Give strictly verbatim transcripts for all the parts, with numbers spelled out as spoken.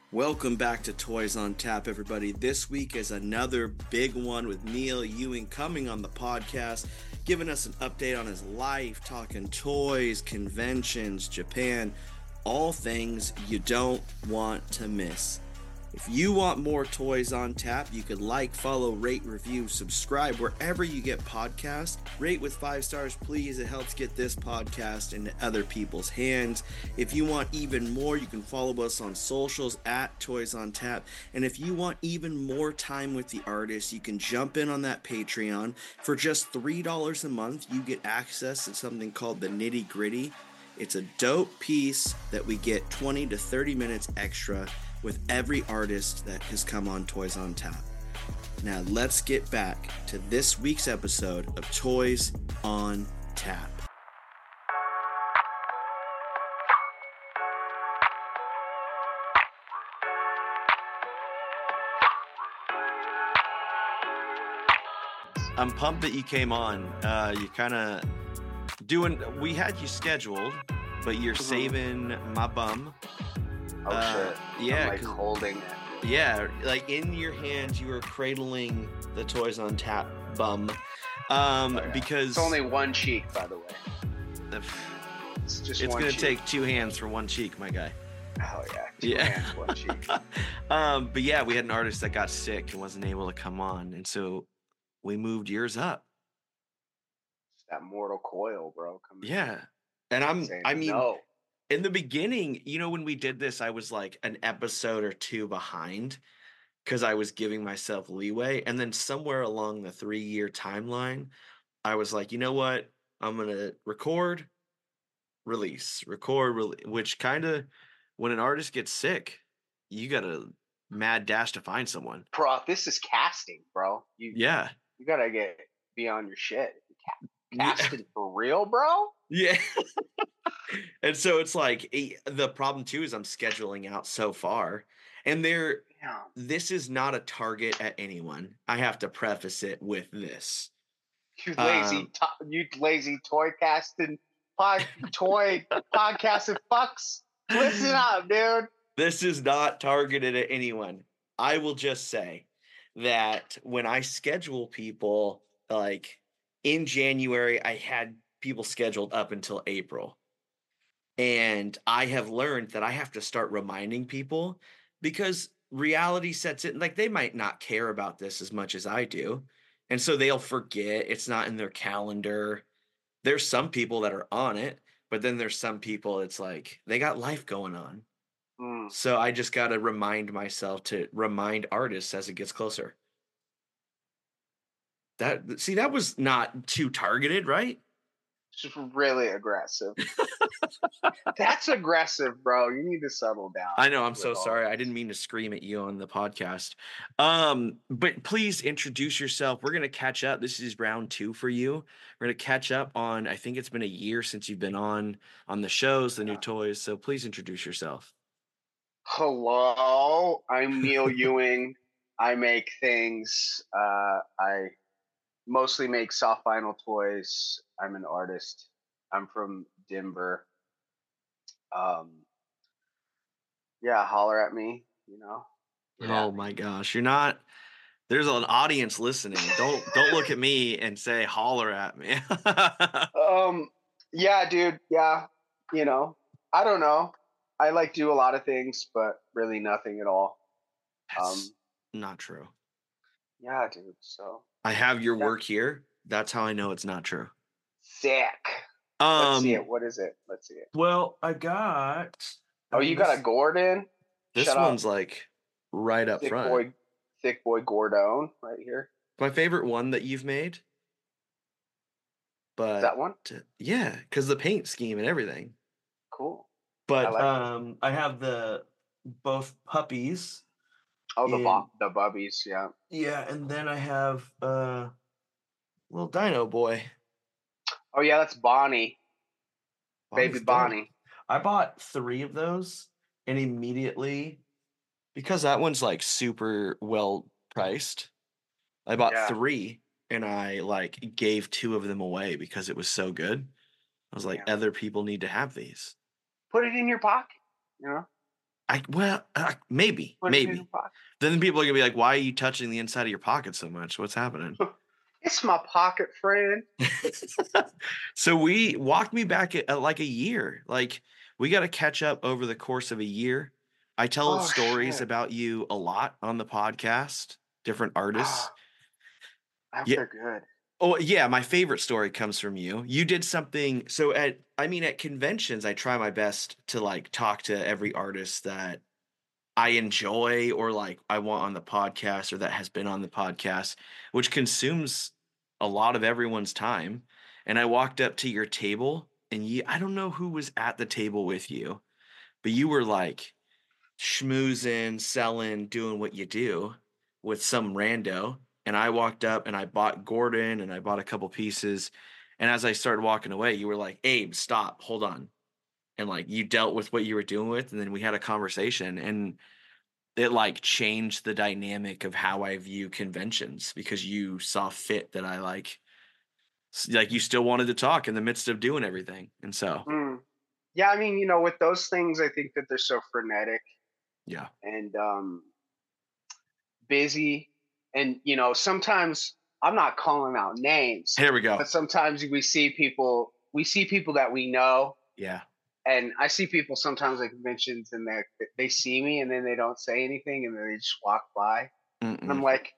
Welcome back to Toys on Tap, everybody. This week is another big one with Neil Ewing coming on the podcast, giving us an update on his life, talking toys, conventions, Japan, all things you don't want to miss. If you want more Toys on Tap, you could like, follow, rate, review, subscribe wherever you get podcasts. Rate with five stars, please. It helps get this podcast into other people's hands. If you want even more, you can follow us on socials at Toys on Tap. And if you want even more time with the artist, you can jump in on that Patreon. For just three dollars a month, you get access to something called the Nitty Gritty. It's a dope piece that we get twenty to thirty minutes extra with every artist that has come on Toys on Tap. Now let's get back to this week's episode of Toys on Tap. I'm pumped that you came on. Uh, you kind of doing, we had you scheduled, but you're mm-hmm. saving my bum. Oh uh, shit. Yeah. I'm like holding it. Yeah, like in your hands, you were cradling the Toys on Tap bum. Um, oh, yeah. Because it's only one cheek, by the way. It's just It's one gonna cheek. take two hands for one cheek, my guy. Oh yeah. Two yeah. hands, one cheek. um, but yeah, we had an artist that got sick and wasn't able to come on, and so we moved yours up. It's that mortal coil, bro. Come yeah. And I'm Saying I mean no. In the beginning, you know, when we did this, I was like an episode or two behind because I was giving myself leeway. And then somewhere along the three-year timeline, I was like, you know what? I'm going to record, release, record, release, which kind of, when an artist gets sick, you got a mad dash to find someone. Bro, this is casting, bro. You, yeah. You got to get be on your shit. Casting yeah. for real, bro? Yeah. And so it's like the problem too is I'm scheduling out so far, and there yeah. this is not a target at anyone. I have to preface it with this. You lazy, um, to- you lazy toy casting, pod- toy podcasting fucks. Listen up, dude. This is not targeted at anyone. I will just say that when I schedule people, like in January, I had people scheduled up until April. And I have learned that I have to start reminding people because reality sets in. Like, they might not care about this as much as I do. And so they'll forget. It's not in their calendar. There's some people that are on it, but then there's some people it's like they got life going on. Mm. So I just got to remind myself to remind artists as it gets closer. That see, that was not too targeted, right? Just really aggressive. That's aggressive, bro. You need to settle down. I know. I'm so sorry. I didn't mean to scream at you on the podcast. Um, but please introduce yourself. We're going to catch up. This is round two for you. We're going to catch up on, I think it's been a year since you've been on, on the shows, the yeah. new toys. So please introduce yourself. Hello, I'm Neil Ewing. I make things. Uh, I mostly make soft vinyl toys. I'm an artist. I'm from Denver. Um, yeah, holler at me, you know. Yeah. Oh my gosh, you're not. There's an audience listening. Don't don't look at me and say holler at me. um, yeah, dude. Yeah, you know. I don't know. I like do a lot of things, but really nothing at all. That's um, not true. Yeah, dude. So I have your yeah. work here. That's how I know it's not true. Sick. Um, Let's see it. What is it? Let's see it. Well, I got. Oh, you this, got a Gordon? This Shut one's up. like right up thick front. Boy, thick boy Gordon right here. My favorite one that you've made. But that one? Yeah, because the paint scheme and everything. Cool. But I like um, I have the both puppies. Oh, the bo- the bubbies, yeah. Yeah, and then I have uh, little Dino Boy. Oh yeah, that's Bonnie. Bonnie's Baby Bonnie. Dope. I bought three of those, and immediately, because that one's like super well priced, I bought yeah. three, and I like gave two of them away because it was so good. I was like, yeah. other people need to have these. Put it in your pocket, you know. I well, uh, maybe, Put it in maybe. your pocket. Then people are gonna be like, "Why are you touching the inside of your pocket so much? What's happening?" It's my pocket friend. So we walked me back at, uh, like a year. Like we got to catch up over the course of a year. I tell Oh stories shit. about you a lot on the podcast, different artists. Ah, I hope Yeah. they're good. Oh yeah, my favorite story comes from you. You did something. So at I mean at conventions, I try my best to like talk to every artist that I enjoy or like I want on the podcast or that has been on the podcast, which consumes a lot of everyone's time. And I walked up to your table and you, I don't know who was at the table with you, but you were like schmoozing, selling, doing what you do with some rando. And I walked up and I bought Gordon and I bought a couple pieces. And as I started walking away, you were like, Abe, stop, hold on. And like you dealt with what you were doing with, and then we had a conversation. And it like changed the dynamic of how I view conventions because you saw fit that I like like you still wanted to talk in the midst of doing everything. And so Mm. Yeah, I mean, you know, with those things, I think that they're so frenetic yeah. and um, busy, and you know, sometimes I'm not calling out names, Here we go. but sometimes we see people, we see people that we know, Yeah. and I see people sometimes at conventions, and they they see me, and then they don't say anything, and then they just walk by, and I'm Mm-mm. like,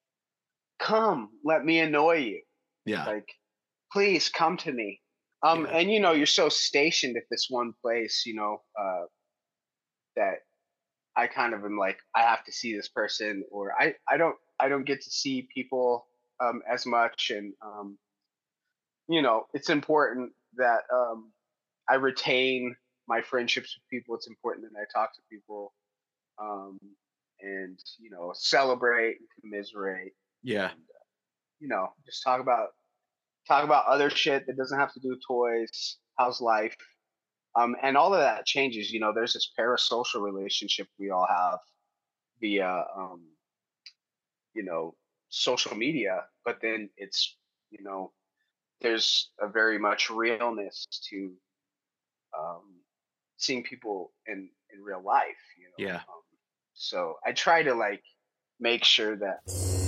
come, let me annoy you. Yeah. Like, please come to me. Um, Yeah. and you know, you're so stationed at this one place, you know, uh, that I kind of am like, I have to see this person, or I, I don't, I don't get to see people um, as much, and um, you know, it's important that um, I retain my friendships with people. It's important that I talk to people, um, and you know, celebrate and commiserate. Yeah. And, uh, you know, just talk about talk about other shit that doesn't have to do with toys. How's life? Um, and all of that changes. You know, there's this parasocial relationship we all have via, um, you know, social media, but then it's, you know, there's a very much realness to um, seeing people in in real life. You know, Yeah. um, so I try to like make sure that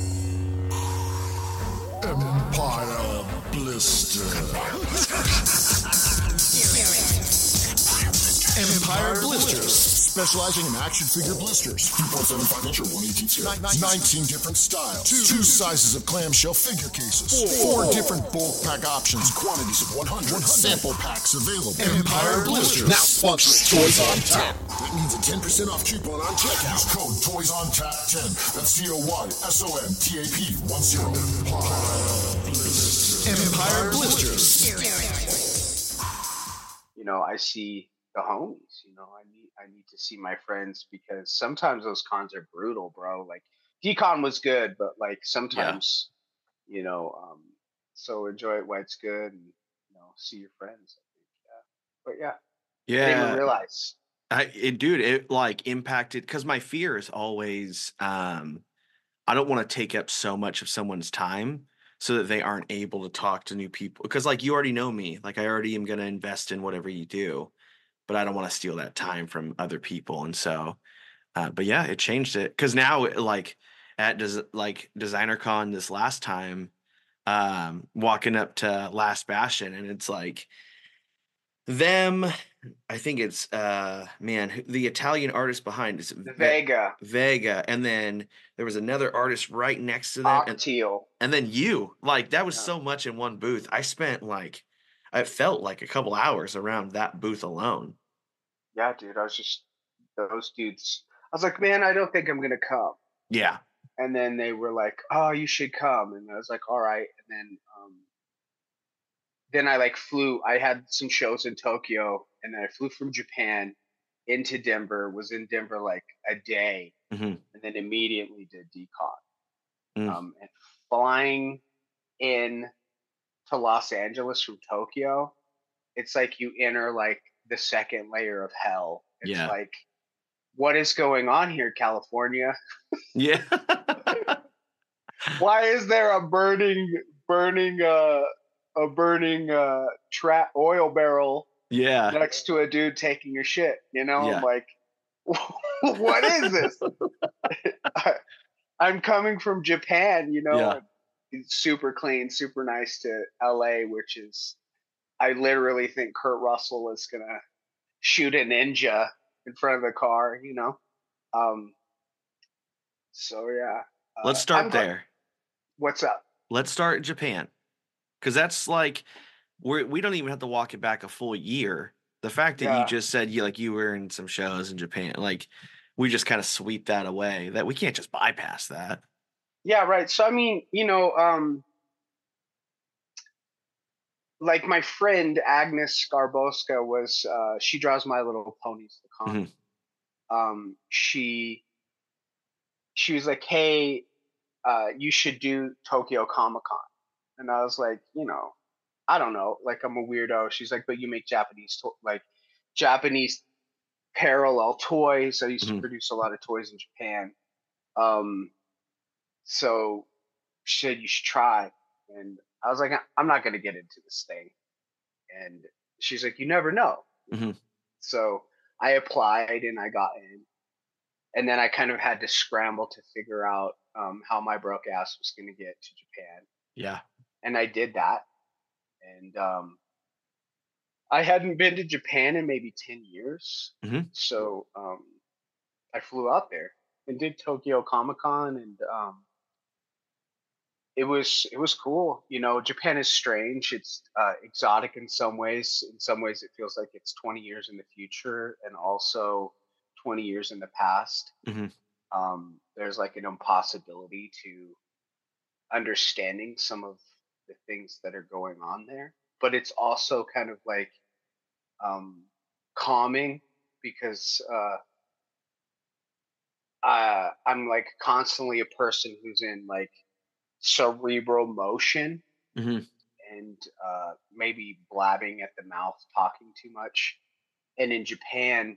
Empire Blister. Empire Blisters, specializing in action figure blisters. two point seven five inch or one eighteen nineteen different styles. Two, two sizes of clamshell figure cases. Four, Four different bulk pack options. Quantities of one hundred. Sample packs available. Empire Blisters. Now sponsoring Toys on Tap. That means a ten percent off coupon on checkout. Use code Toys on Tap ten. That's C O Y S O N T A P one zero. Empire Blisters. Empire Blisters. you know I see the homies. You know, I need I need to see my friends, because sometimes those cons are brutal, bro. Like D-Con was good, but like sometimes, yeah. you know, um, so enjoy it while it's good, and you know, see your friends. I think, yeah. But yeah, Yeah. I didn't even realize. I, it, dude, it like impacted because my fear is always, um, I don't want to take up so much of someone's time so that they aren't able to talk to new people. Because like you already know me, like I already am going to invest in whatever you do, but I don't want to steal that time from other people. And so, uh, but yeah, it changed it because now like at des- like Designer Con this last time, um, walking up to Last Bastion, and it's like them. I think it's uh man, the Italian artist behind is The Vega. Vega, and then there was another artist right next to them, and, Octeal. and then you. Like that was Yeah. so much in one booth. I spent like I felt like a couple hours around that booth alone. Yeah, dude. I was just those dudes. I was like, man, I don't think I'm gonna come. Yeah. And then they were like, oh, you should come. And I was like, all right. And then um then I like flew. I had some shows in Tokyo, and then I flew from Japan into Denver. Was in Denver like a day, Mm-hmm. and then immediately did D-Con. Mm. Um, and flying in to Los Angeles from Tokyo, it's like you enter like the second layer of hell. It's Yeah. like, what is going on here, California? Yeah. Why is there a burning, burning, uh, a burning uh, tra- oil barrel Yeah. next to a dude taking your shit? You know, Yeah. I'm like, what is this? I, I'm coming from Japan, you know, Yeah. it's super clean, super nice to L A, which is, I literally think Kurt Russell is going to shoot a ninja in front of the car, you know? Um, so yeah, Let's uh, I'm start glad. there. What's up? Let's start in Japan. Because that's like, we're, we don't even have to walk it back a full year. The fact that you Yeah. just said you like you were in some shows in Japan, like we just kind of sweep that away. That we can't just bypass that. Yeah, right. So I mean, you know, um, like my friend Agnes Skarboska was, uh, she draws My Little Ponies, the comic. Mhm. Um, she she was like, "Hey, uh, you should do Tokyo Comic Con," and I was like, you know, I don't know, like I'm a weirdo. She's like, "But you make Japanese to- like Japanese parallel toys. I used to Mhm. produce a lot of toys in Japan." Um, so she said you should try, and I was like, I'm not gonna get into this thing. And she's like, you never know. Mhm. So I applied and I got in, and then I kind of had to scramble to figure out um, how my broke ass was going to get to Japan, Yeah. and I did that. And um, I hadn't been to Japan in maybe ten years, Mhm. so um, I flew out there and did Tokyo Comic Con, and um, it was it was cool. You know, Japan is strange. It's uh, exotic in some ways. In some ways, it feels like it's twenty years in the future, and also twenty years in the past. Mhm. Um, there's like an impossibility to understanding some of the things that are going on there, but it's also kind of like um, calming because uh, uh, I'm like constantly a person who's in like cerebral motion Mhm. and uh, maybe blabbing at the mouth, talking too much. And in Japan,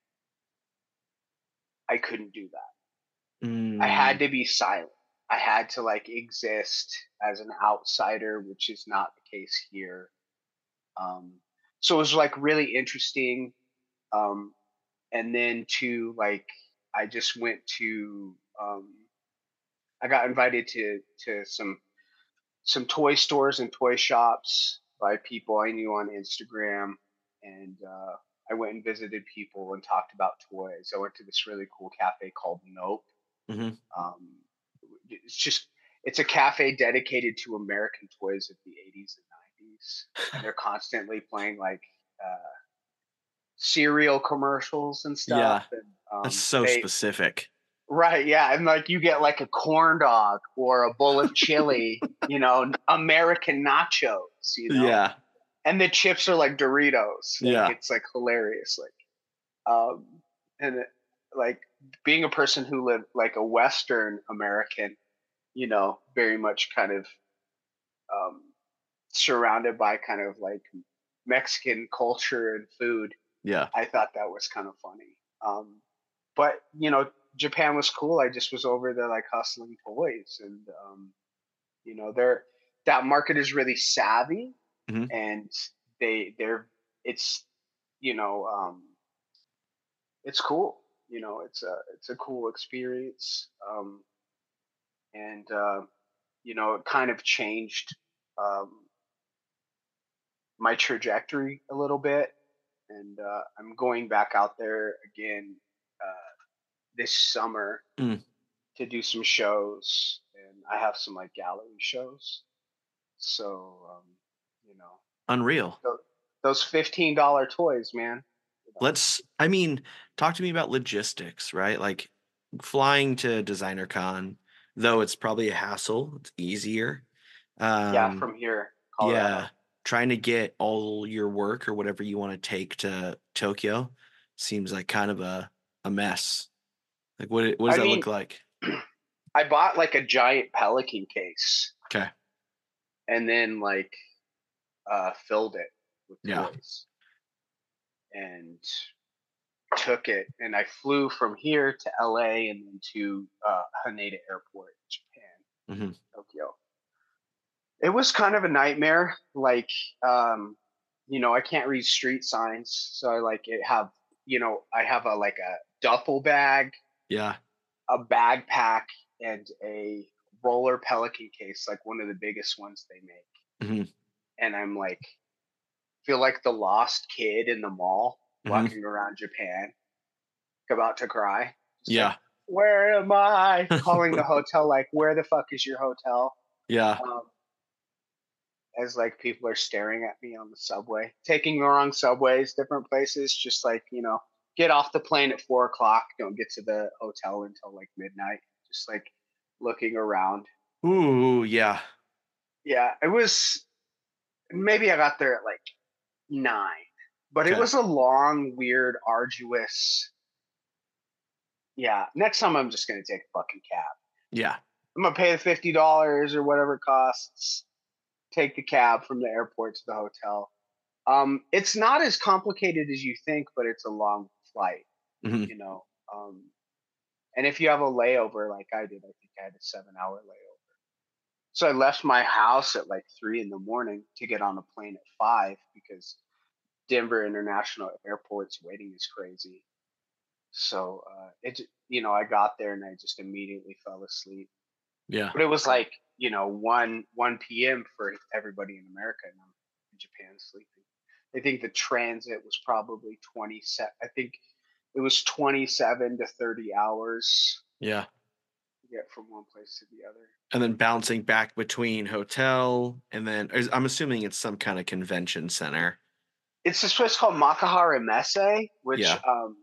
I couldn't do that. I Mm. had to be silent. I had to like exist as an outsider, which is not the case here. Um, so it was like really interesting. Um, and then to like, I just went to, um, I got invited to to some some toy stores and toy shops by people I knew on Instagram, and uh, I went and visited people and talked about toys. I went to this really cool cafe called Nope. Mhm. Um, it's just it's a cafe dedicated to American toys of the eighties and nineties, and they're constantly playing like uh, cereal commercials and stuff. Yeah. And That's um, so they specific. right, yeah, and like you get like a corn dog or a bowl of chili, you know, American nachos, you know, Yeah. and the chips are like Doritos. Like Yeah. it's like hilarious. Like, um, and it, like being a person who lived like a Western American, you know, very much kind of um, surrounded by kind of like Mexican culture and food. Yeah. I thought that was kind of funny. Um, but you know, Japan was cool. I just was over there like hustling toys, and um, you know, they're that market is really savvy, Mhm. and they they're it's you know um, it's cool. You know, it's a it's a cool experience, um, and uh, you know, it kind of changed um, my trajectory a little bit, and uh, I'm going back out there again uh, this summer Mm. to do some shows, and I have some like gallery shows. So, um, you know, Unreal. th- those fifteen dollar toys, man. You know. Let's, I mean, talk to me about logistics, right? Like flying to Designer Con, though it's probably a hassle, it's easier. Yeah, Um, from here, yeah, Colorado. trying to get all your work or whatever you want to take to Tokyo seems like kind of a, a mess. Like what what does I that look mean, like? I bought like a giant Pelican case Okay. and then like uh, filled it with Yeah. toys and took it, and I flew from here to L A and then to uh, Haneda Airport, Japan, Hmm. Tokyo. It was kind of a nightmare. Like, um, you know, I can't read street signs, so I like it have, you know, I have a like a duffel bag, Yeah. a backpack, and a roller Pelican case, like one of the biggest ones they make. Mm-hmm. And I'm like, feel like the lost kid in the mall Mm-hmm. walking around Japan, about to cry. Just Yeah. like, where am I? Calling the hotel, like, where the fuck is your hotel? Yeah. Um, as like people are staring at me on the subway, taking the wrong subways, different places, just like, you know, get off the plane at four o'clock, don't get to the hotel until like midnight, just like looking around. Ooh, yeah. Yeah, it was, maybe I got there at like nine, but Okay. it was a long, weird, arduous. Yeah, next time I'm just gonna take a fucking cab. Yeah. I'm gonna pay the fifty dollars or whatever it costs. Take the cab from the airport to the hotel. Um, it's not as complicated as you think, but it's a long flight, Mm-hmm. you know. Um, and if you have a layover like I did, I think I had a seven-hour layover. So I left my house at like three in the morning to get on a plane at five because Denver International Airport's waiting is crazy. So uh, it, you know, I got there and I just immediately fell asleep. Yeah. But it was like, you know, one one p.m. for everybody in America, and I'm in Japan sleeping. I think the transit was probably twenty-seven. I think it was twenty-seven to thirty hours Yeah. to get from one place to the other. And then bouncing back between hotel and then I'm assuming it's some kind of convention center. It's this place called Makahara Messe, which Yeah. um,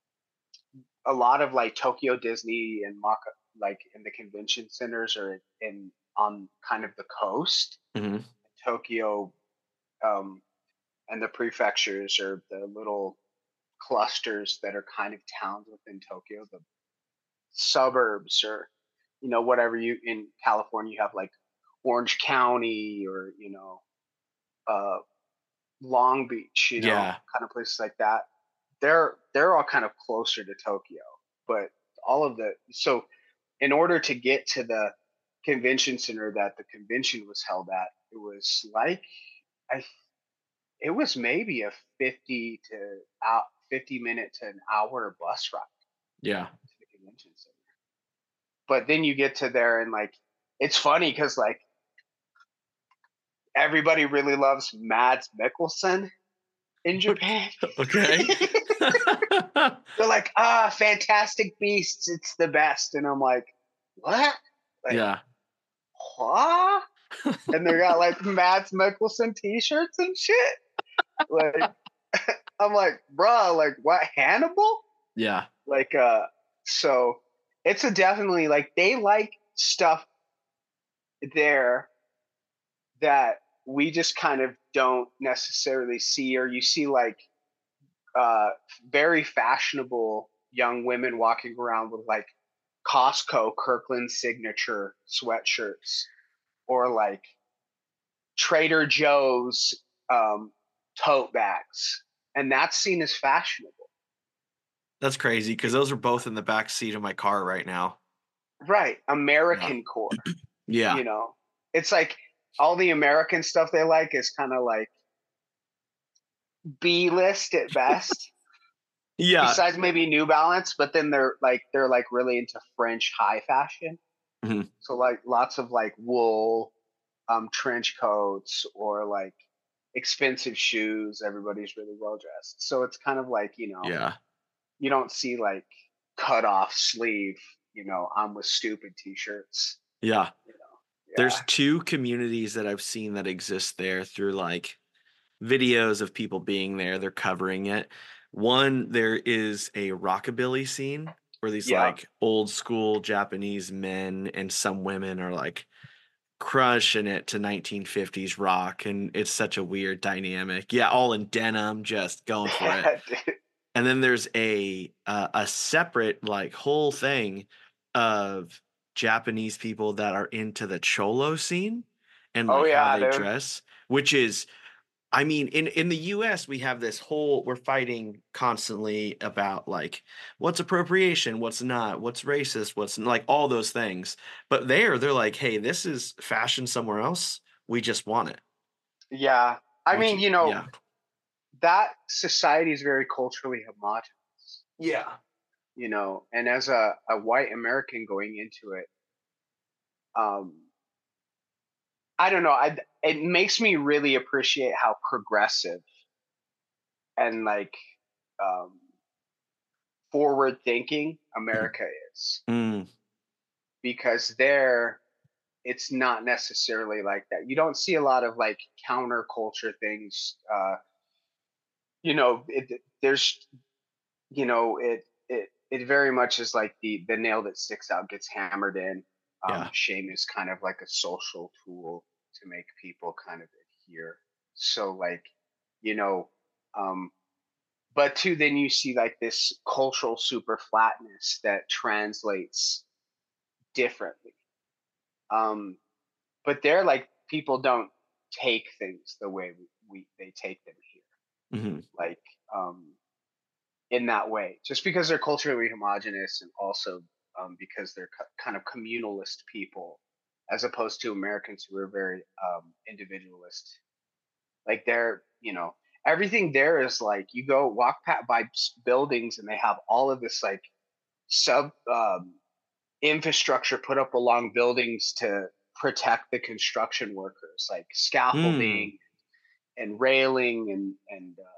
a lot of like Tokyo Disney and Maka, like in the convention centers are in on kind of the coast. Mm-hmm. Tokyo um, and the prefectures are the little clusters that are kind of towns within Tokyo. The suburbs, or you know, whatever you in California, you have like Orange County, or you know, uh, Long Beach, you know, Yeah. kind of places like that. They're they're all kind of closer to Tokyo, but all of the so in order to get to the convention center that the convention was held at, it was like I it was maybe a fifty to out fifty minute to an hour bus ride Yeah. to the convention center. But then you get to there and like it's funny because like everybody really loves Mads Mikkelsen in Japan. Okay. They're like, ah, Fantastic Beasts, it's the best. And I'm like, what? Like, yeah. what? And they got like Mads Mikkelsen t-shirts and shit. Like, I'm like, bruh, like what, Hannibal? Yeah. Like, uh, so it's a definitely like they like stuff there that we just kind of don't necessarily see, or you see like uh, very fashionable young women walking around with like Costco Kirkland signature sweatshirts, or like Trader Joe's um, tote bags, and that's seen as fashionable. That's crazy because those are both in the back seat of my car right now. Right, American yeah. core. Yeah, you know, it's like all the American stuff they like is kind of like B list at best. yeah. Besides maybe New Balance, but then they're like they're like really into French high fashion. Mm-hmm. So like lots of like wool, um, trench coats, or like expensive shoes. Everybody's really well dressed. So it's kind of like, you know, Yeah. you don't see like cut off sleeve, you know, I'm with stupid t-shirts. Yeah. You know, yeah. There's two communities that I've seen that exist there through like videos of people being there. They're covering it. One, there is a rockabilly scene where these Yeah. like old school Japanese men and some women are like crushing it to nineteen fifties rock, and it's such a weird dynamic. Yeah, all in denim, just going for it. And then there's a uh, a separate like whole thing of Japanese people that are into the cholo scene and like oh, yeah, how they dude. dress, which is, I mean, in, in the U S we have this whole, we're fighting constantly about like what's appropriation, what's not, what's racist, what's like all those things. But there, they're like, hey, this is fashion somewhere else. We just want it. Yeah. I Which, mean, you know, yeah. that society is very culturally homogenous. Yeah. you know, and as a, a white American going into it, um, I don't know. I it makes me really appreciate how progressive and like um, forward thinking America is, Mm. because there it's not necessarily like that. You don't see a lot of like counterculture things. Uh, you know, it, there's you know it it it very much is like the the nail that sticks out gets hammered in. Um, Yeah. shame is kind of like a social tool to make people kind of adhere. So like, you know, um, but too then you see like this cultural super flatness that translates differently. Um, but they're like people don't take things the way we, we they take them here. Hmm. Like um, in that way, just because they're culturally homogenous, and also um, because they're co- kind of communalist people, as opposed to Americans who are very um, individualist. Like they're, you know, everything there is like you go walk past by s- buildings and they have all of this like sub um, infrastructure put up along buildings to protect the construction workers, like Mm. scaffolding and railing and and uh,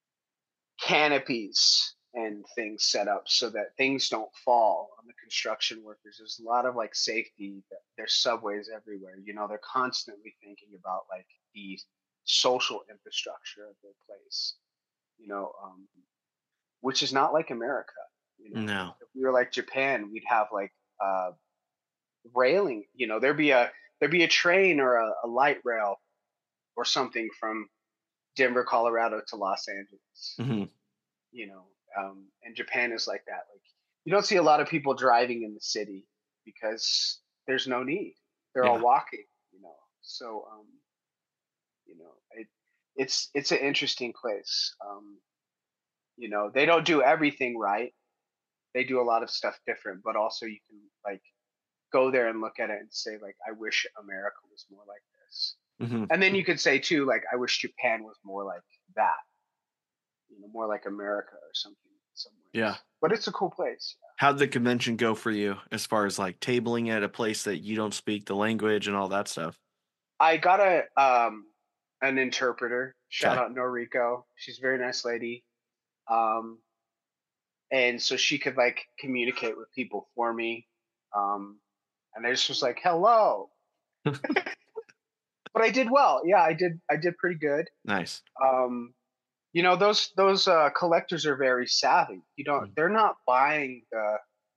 canopies and things set up so that things don't fall on the construction workers. There's a lot of like safety. There's subways everywhere. You know, they're constantly thinking about like the social infrastructure of their place. You know, um, which is not like America. You know, No. if we were like Japan, we'd have like uh, railing. You know, there'd be a there'd be a train or a, a light rail or something from Denver, Colorado to Los Angeles. Hmm. You know, um, and Japan is like that. Like you don't see a lot of people driving in the city because there's no need. They're all Yeah. walking. You know, so um, you know, it, it's it's an interesting place. Um, you know, they don't do everything right. They do a lot of stuff different, but also you can like go there and look at it and say like, I wish America was more like this. Hmm. And then you could say too, like, I wish Japan was more like that. You know, more like America or something in some Yeah. ways. But it's a cool place. How'd the convention go for you as far as like tabling at a place that you don't speak the language and all that stuff? I got a um an interpreter. Shout Okay. out Noriko. She's a very nice lady. Um and so she could like communicate with people for me. Um and I just was like, hello. But I did well. Yeah, I did I did pretty good. Nice. Um you know, those those uh collectors are very savvy. You don't they're not buying the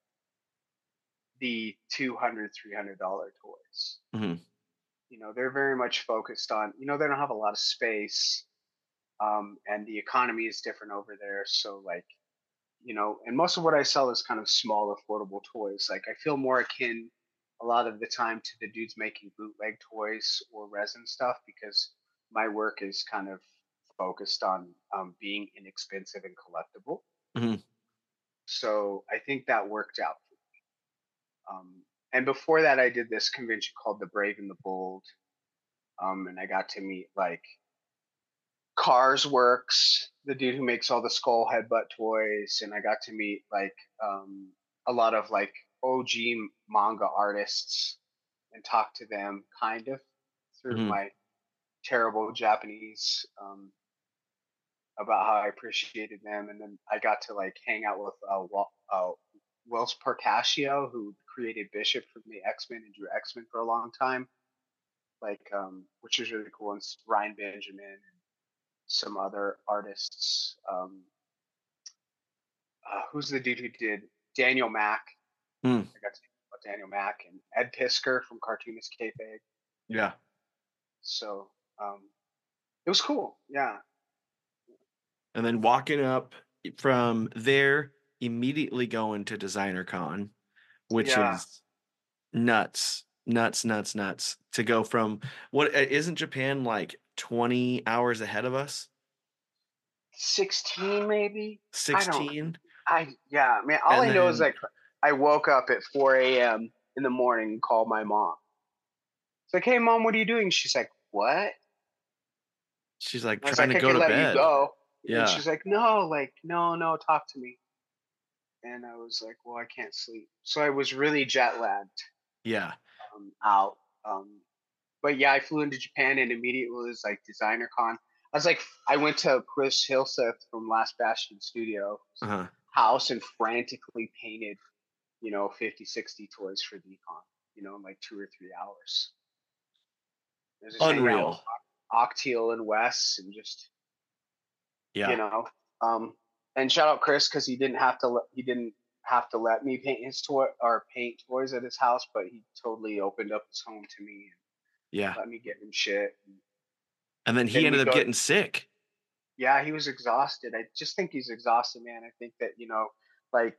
the two hundred three hundred dollar toys. Hmm. You know, they're very much focused on, you know, they don't have a lot of space. Um, and the economy is different over there. So like, you know, and most of what I sell is kind of small, affordable toys. Like I feel more akin a lot of the time to the dudes making bootleg toys or resin stuff, because my work is kind of focused on um, being inexpensive and collectible. Hmm. So I think that worked out. Um, and before that, I did this convention called the Brave and the Bold, um, and I got to meet like Cars Works, the dude who makes all the skull headbutt toys, and I got to meet like um, a lot of like O G manga artists and talk to them kind of through Hmm. my terrible Japanese, um, about how I appreciated them, and then I got to like hang out with uh, Wa- uh, Wells Percasio, who created Bishop from the X Men and drew X Men for a long time, like um, which is really cool, and Ryan Benjamin, some other artists. Um, uh, who's the dude who did Daniel Mack? Mm. I got to talk about Daniel Mack and Ed Pisker from Cartoonist Kayfabe. Yeah. So um, it was cool. Yeah. And then walking up from there, immediately going to Designer Con, which Yeah. is nuts, nuts, nuts, nuts to go from what uh, isn't Japan like twenty hours ahead of us? sixteen maybe? I don't. sixteen? I, yeah, man. All And I know is then like I woke up at four a.m. in the morning and called my mom. It's like, hey, mom, what are you doing? She's like, what? she's like I was trying like, to I go could to let you bed. go. And Yeah. she's like, no, like, no, no, talk to me. and I was like, well, I can't sleep. So I was really jet lagged Yeah. um, out. Um, but yeah, I flew into Japan and immediately was like designer con. I was like, I went to Chris Hilseth from Last Bastion Studio Uh-huh. house and frantically painted, you know, fifty, sixty toys for D-Con, you know, in like two or three hours. I was just hanging out with Unreal. Octeal and Wes and just, Yeah. you know, um, and shout out Chris because he didn't have to let he didn't have to let me paint his toy or paint toys at his house, but he totally opened up his home to me and Yeah. let me get him shit. And then he Then ended we up go- getting sick. Yeah, he was exhausted. I just think he's exhausted, man. I think that, you know, like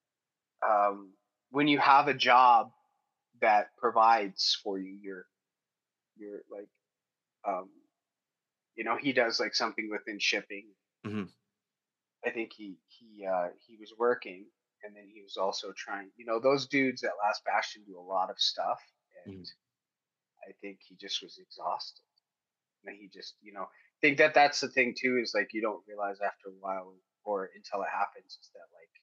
um, when you have a job that provides for you, you're you're like um, you know, he does like something within shipping. Mm-hmm. I think he he uh, he was working, and then he was also trying. You know, those dudes at Last Bastion do a lot of stuff, and mm-hmm. I think he just was exhausted. And he just, you know, think that that's the thing too is like you don't realize after a while or until it happens is that like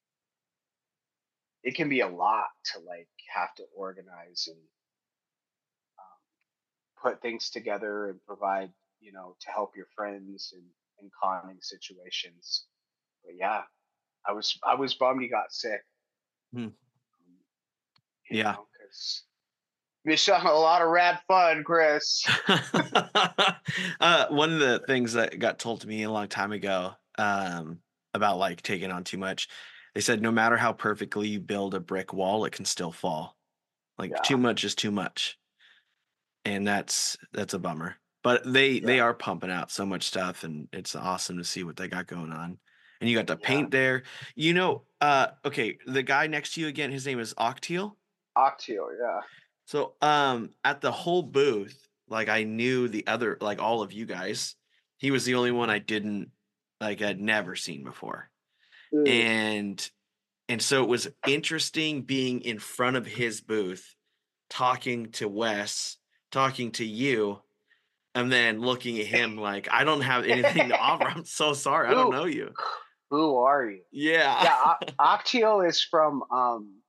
it can be a lot to like have to organize and um, put things together and provide, you know, to help your friends and in conning situations. But yeah, I was I was bummed he got sick. Hmm. Um, yeah, because missed out on a lot of rad fun, Chris. uh, one of the things that got told to me a long time ago um, about like taking on too much, they said no matter how perfectly you build a brick wall, it can still fall. Like yeah. Too much is too much, and that's that's a bummer. But they yeah. they are pumping out so much stuff, and it's awesome to see what they got going on. And you got the yeah. paint there. You know, uh, okay, the guy next to you again, his name is Octeal. Octeal, yeah. So um, at the whole booth, like I knew the other, like all of you guys. He was the only one I didn't, like I'd never seen before. Mm. And and so it was interesting being in front of his booth, talking to Wes, talking to you, and then looking at him like, I don't have anything to offer. I'm so sorry. I don't know you. Who are you? Yeah. Yeah, Octeal is from, um,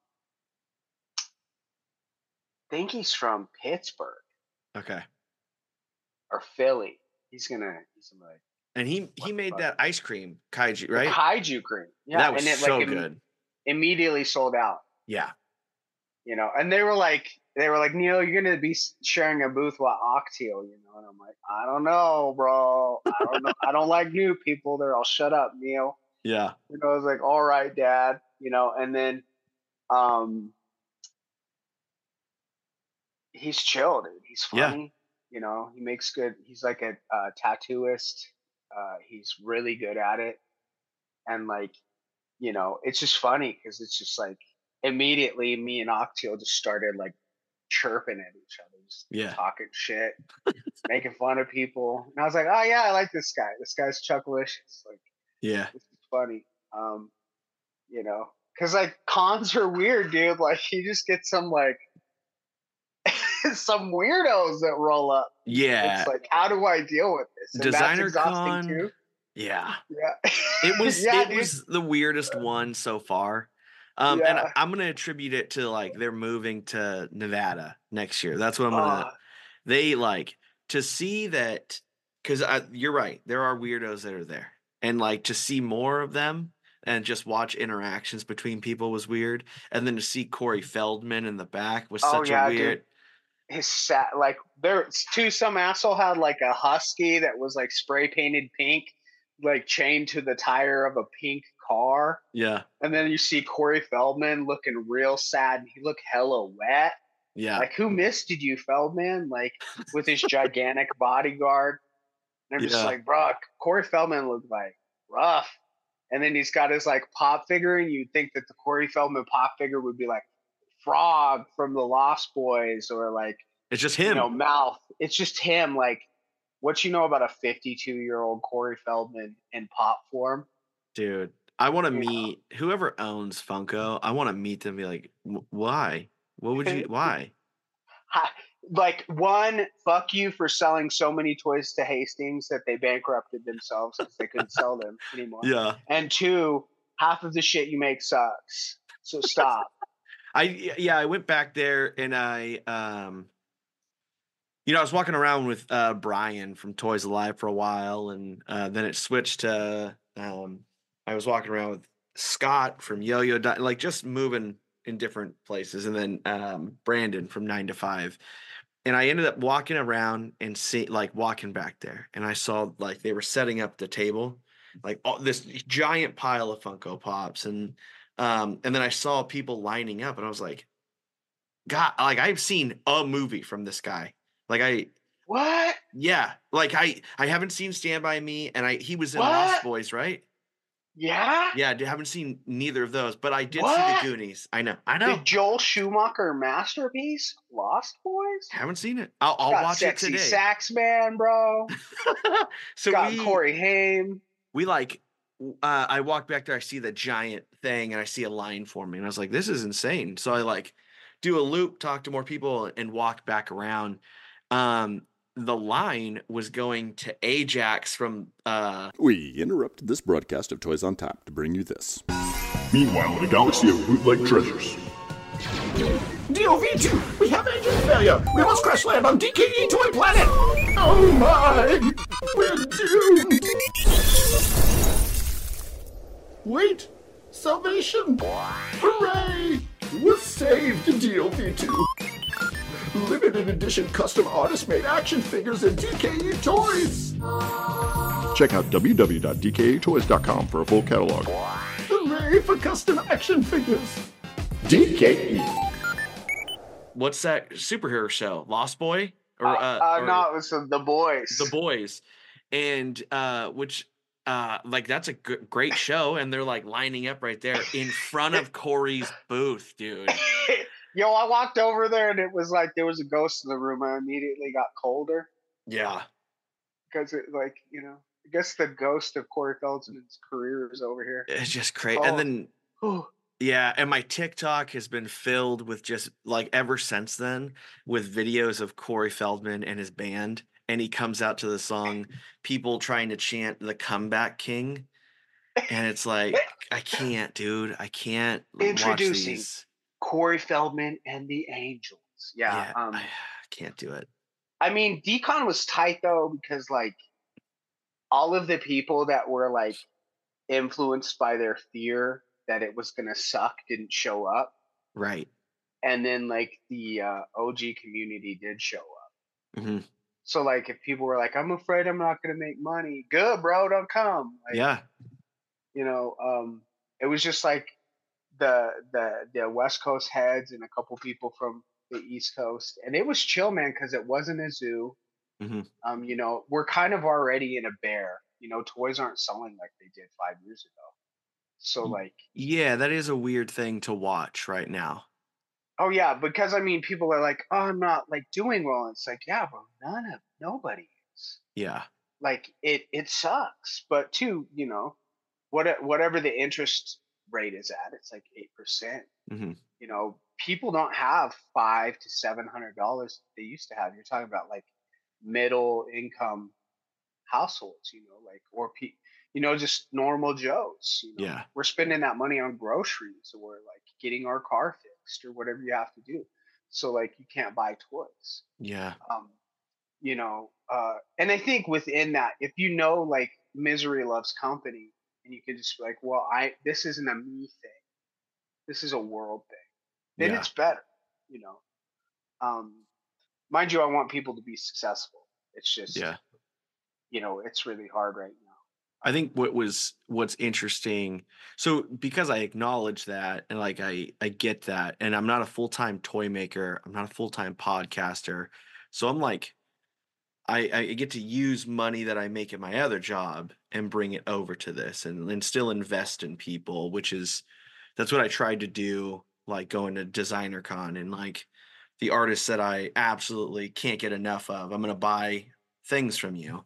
I think he's from Pittsburgh. Okay. Or Philly. He's gonna, he's gonna like. And he he made that ice cream kaiju, right? The kaiju cream. Yeah, that was and it, so like, good. Im- immediately sold out. Yeah. You know, and they were like, they were like, Neil, you're gonna be sharing a booth with Octeal, you know, and I'm like, I don't know, bro. I don't know. I don't like new people. They're all shut up, Neil. Yeah. You know, I was like, all right, Dad. You know, and then, um, he's chill, dude. He's funny. Yeah. You know, he makes good. He's like a uh, tattooist. Uh, he's really good at it, and like, you know, it's just funny because it's just like immediately me and Octeal just started like chirping at each other, just yeah, talking shit, making fun of people, and I was like, oh yeah, I like this guy. This guy's Chucklicious. Like, yeah, this is funny. Um, you know, because like cons are weird, dude. Like you just get some like. some weirdos that roll up. Yeah. It's like, how do I deal with this? And Designer that's exhausting Con, too. Yeah. Yeah. It was yeah, it dude. was the weirdest one so far. Um yeah. and I, I'm gonna attribute it to like they're moving to Nevada next year. That's what I'm gonna uh, they like to see that because you're right, there are weirdos that are there. And like to see more of them and just watch interactions between people was weird. And then to see Corey Feldman in the back was oh, such yeah, a weird dude. His sat like there too. Some asshole had like a husky that was like spray painted pink, like chained to the tire of a pink car. Yeah. And then you see Corey Feldman looking real sad. He looked hella wet. Yeah. Like who misted you, Feldman? Like with his gigantic bodyguard. And I'm yeah. just like, bro, Corey Feldman looked like rough. And then he's got his like pop figure, and you'd think that the Corey Feldman pop figure would be like Frog from the Lost Boys, or like it's just him, you know, Mouth. It's just him. Like, what you know about a fifty-two year old Corey Feldman in pop form, dude? I want to meet know? whoever owns Funko. I want to meet them. And be like, why? What would you? Why? Like, one, fuck you for selling so many toys to Hastings that they bankrupted themselves because they couldn't sell them anymore. Yeah. And two, half of the shit you make sucks. So stop. I yeah, I went back there and I um you know, I was walking around with uh Brian from Toys Alive for a while, and uh then it switched to um I was walking around with Scott from Yo-Yo Di- like just moving in different places, and then um Brandon from nine to five. And I ended up walking around and see like walking back there, and I saw like they were setting up the table, like all this giant pile of Funko Pops, and um and then I saw people lining up, and I was like, God, like I've seen a movie from this guy. Like I What? yeah, like I I haven't seen Stand By Me, and I he was in Lost What? Boys, right? Yeah? Yeah, I haven't seen neither of those, but I did see What? the Goonies. I know, I The know. Joel Schumacher masterpiece, Lost Boys? Haven't seen it. I'll, I'll Got watch it sexy today. sax man, bro. So Got we Corey Haim. we like uh, I walk back there, I see the giant thing, and I see a line forming, and I was like, this is insane. So I like do a loop, talk to more people, and walk back around. Um, the line was going to Ajax from uh We interrupted this broadcast of Toys on Tap to bring you this. Meanwhile, in a galaxy of bootleg treasures. D O V two, we have engine failure. We must crash land on D K E Toy Planet. Oh my, we're doomed. Wait, salvation. Hooray, we're saved, D O V two. Limited edition custom artist-made action figures and D K E Toys. Check out w w w dot d k a toys dot com for a full catalog. Hooray for custom action figures. D K E. what's that superhero show? Lost Boy? Or Uh, uh, uh or no, it was uh, The Boys. The Boys. And uh which uh like that's a g- great show, and they're like lining up right there in front of Corey's booth, dude. Yo, I walked over there and it was like there was a ghost in the room. I immediately got colder Yeah. because it, like, you know, I guess the ghost of Corey Feldman's career is over here. It's just crazy. Oh. And then Whew. yeah, and my TikTok has been filled with just like ever since then with videos of Corey Feldman and his band, and he comes out to the song, people trying to chant the Comeback King, and it's like I can't, dude, I can't watch Introducing these. Corey Feldman and the Angels. Yeah. Yeah, um, I can't do it. I mean, Decon was tight though because like all of the people that were like influenced by their fear that it was gonna suck didn't show up, Right. and then like the uh, O G community did show up. hmm So like if people were like, "I'm afraid I'm not gonna make money," good, bro, don't come. Like, Yeah. you know, um, it was just like the the the West Coast heads and a couple people from the East Coast, and it was chill, man, because it wasn't a zoo. Mhm. Um, you know, we're kind of already in a bear. You know, toys aren't selling like they did five years ago. So Mm. like, Yeah, that is a weird thing to watch right now. oh yeah, because I mean, people are like, "Oh, I'm not like doing well." It's like, yeah, bro, none of nobody is. Yeah. Like it it sucks, but too, you know, what whatever the interest rate is at, it's like eight percent. hmm You know, people don't have five to seven hundred dollars they used to have. You're talking about like middle income households, you know, like or pe- you know, just normal Joes. You know, Yeah. we're spending that money on groceries or like getting our car fixed or whatever you have to do. So like you can't buy toys. Yeah. Um, you know, uh, and I think within that, if you know like misery loves company, and you can just be like, well, I this isn't a me thing, this is a world thing, then Yeah. it's better, you know. Um, mind you, I want people to be successful. It's just, Yeah. you know, it's really hard right now. I think what was what's interesting. So because I acknowledge that, and like I I get that, and I'm not a full-time toy maker, I'm not a full-time podcaster. So I'm like I, I get to use money that I make at my other job and bring it over to this, and, and still invest in people, which is that's what I tried to do, like going to Designer Con, and like the artists that I absolutely can't get enough of, I'm gonna buy things from you.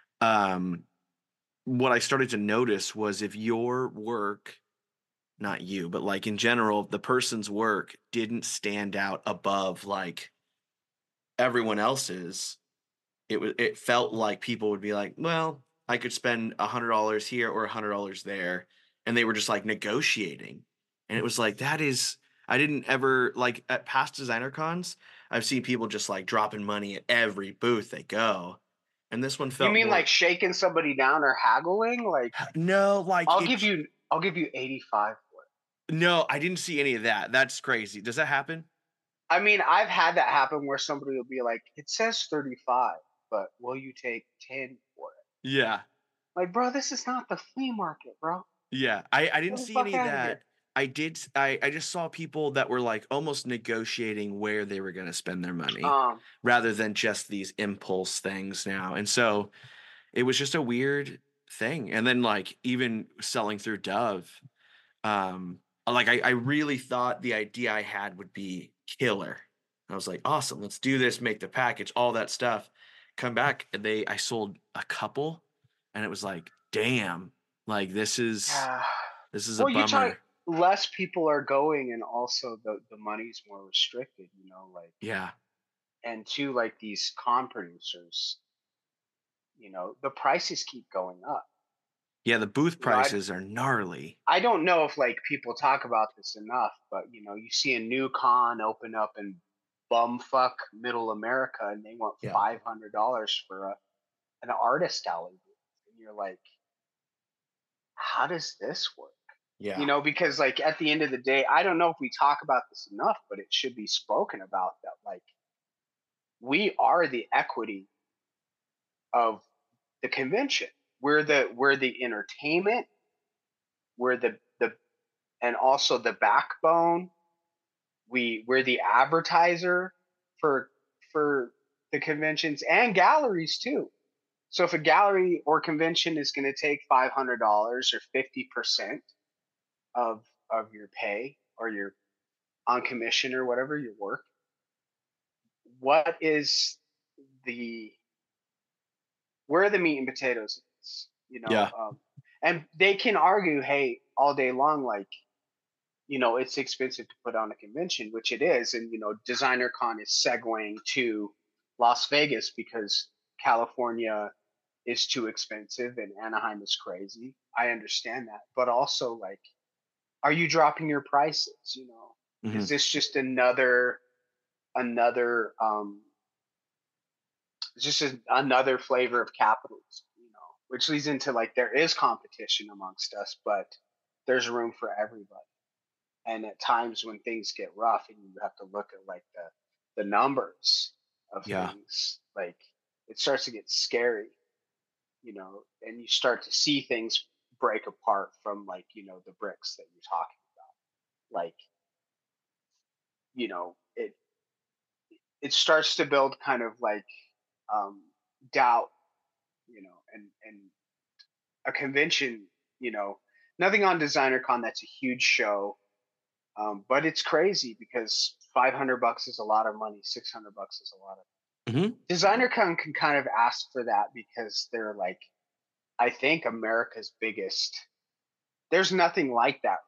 Um what I started to notice was if your work, not you, but like in general, the person's work didn't stand out above like everyone else's, it was it felt like people would be like, well, I could spend a hundred dollars here or a hundred dollars there, and they were just like negotiating. And it was like, that is, I didn't ever, like at past designer cons, I've seen people just like dropping money at every booth they go. And this one You felt mean more, like shaking somebody down or haggling? Like, no, like I'll it- give you, I'll give you eighty-five for it. no, I didn't see any of that. That's crazy. Does that happen? I mean, I've had that happen where somebody will be like, it says thirty-five, but will you take ten for it? Yeah. Like, bro, this is not the flea market, bro. Yeah. I, I didn't Get the see fuck any of outta that. here. I did. I, I just saw people that were like almost negotiating where they were going to spend their money Um, rather than just these impulse things now. And so it was just a weird thing. And then like even selling through Dove, um, like I, I really thought the idea I had would be killer. I was like, awesome, let's do this, make the package, all that stuff. Come back, and they I sold a couple, and it was like, damn, like this is yeah. this is a Well, you try. bummer. Less people are going, and also the the money's more restricted. You know, like, Yeah, and two, like these con producers, you know, the prices keep going up. yeah. The booth You know, I, prices are gnarly. I don't know if like people talk about this enough, but you know, you see a new con open up in bumfuck middle America, and they want Yeah. five hundred dollars for a an artist alley booth, and you're like, how does this work? Yeah, You know, because like at the end of the day, I don't know if we talk about this enough, but it should be spoken about that like we are the equity of the convention. We're the we're the entertainment, we're the the and also the backbone. We we're the advertiser for for the conventions and galleries too. So if a gallery or convention is going to take five hundred dollars or fifty percent of of your pay or your on commission or whatever your work, what is the where are the meat and potatoes of this? You know, Yeah. um, and they can argue, hey, all day long, like, you know, it's expensive to put on a convention, which it is, and you know, Designer Con is segueing to Las Vegas because California is too expensive and Anaheim is crazy. I understand that, but also like, are you dropping your prices? You know, Mhm. is this just another another um it's just a, another flavor of capitalism, you know, which leads into like there is competition amongst us, but there's room for everybody. And at times when things get rough and you have to look at like the the numbers of Yeah. things, like it starts to get scary, you know, and you start to see things break apart from like, you know, the bricks that you're talking about. Like, you know, it it starts to build kind of like um, doubt, you know, and and a convention, you know, nothing on Designer Con that's a huge show, um, but it's crazy because five hundred bucks is a lot of money, six hundred bucks is a lot of. Mhm. Designer Con can kind of ask for that because they're like, I think America's biggest. There's nothing like that.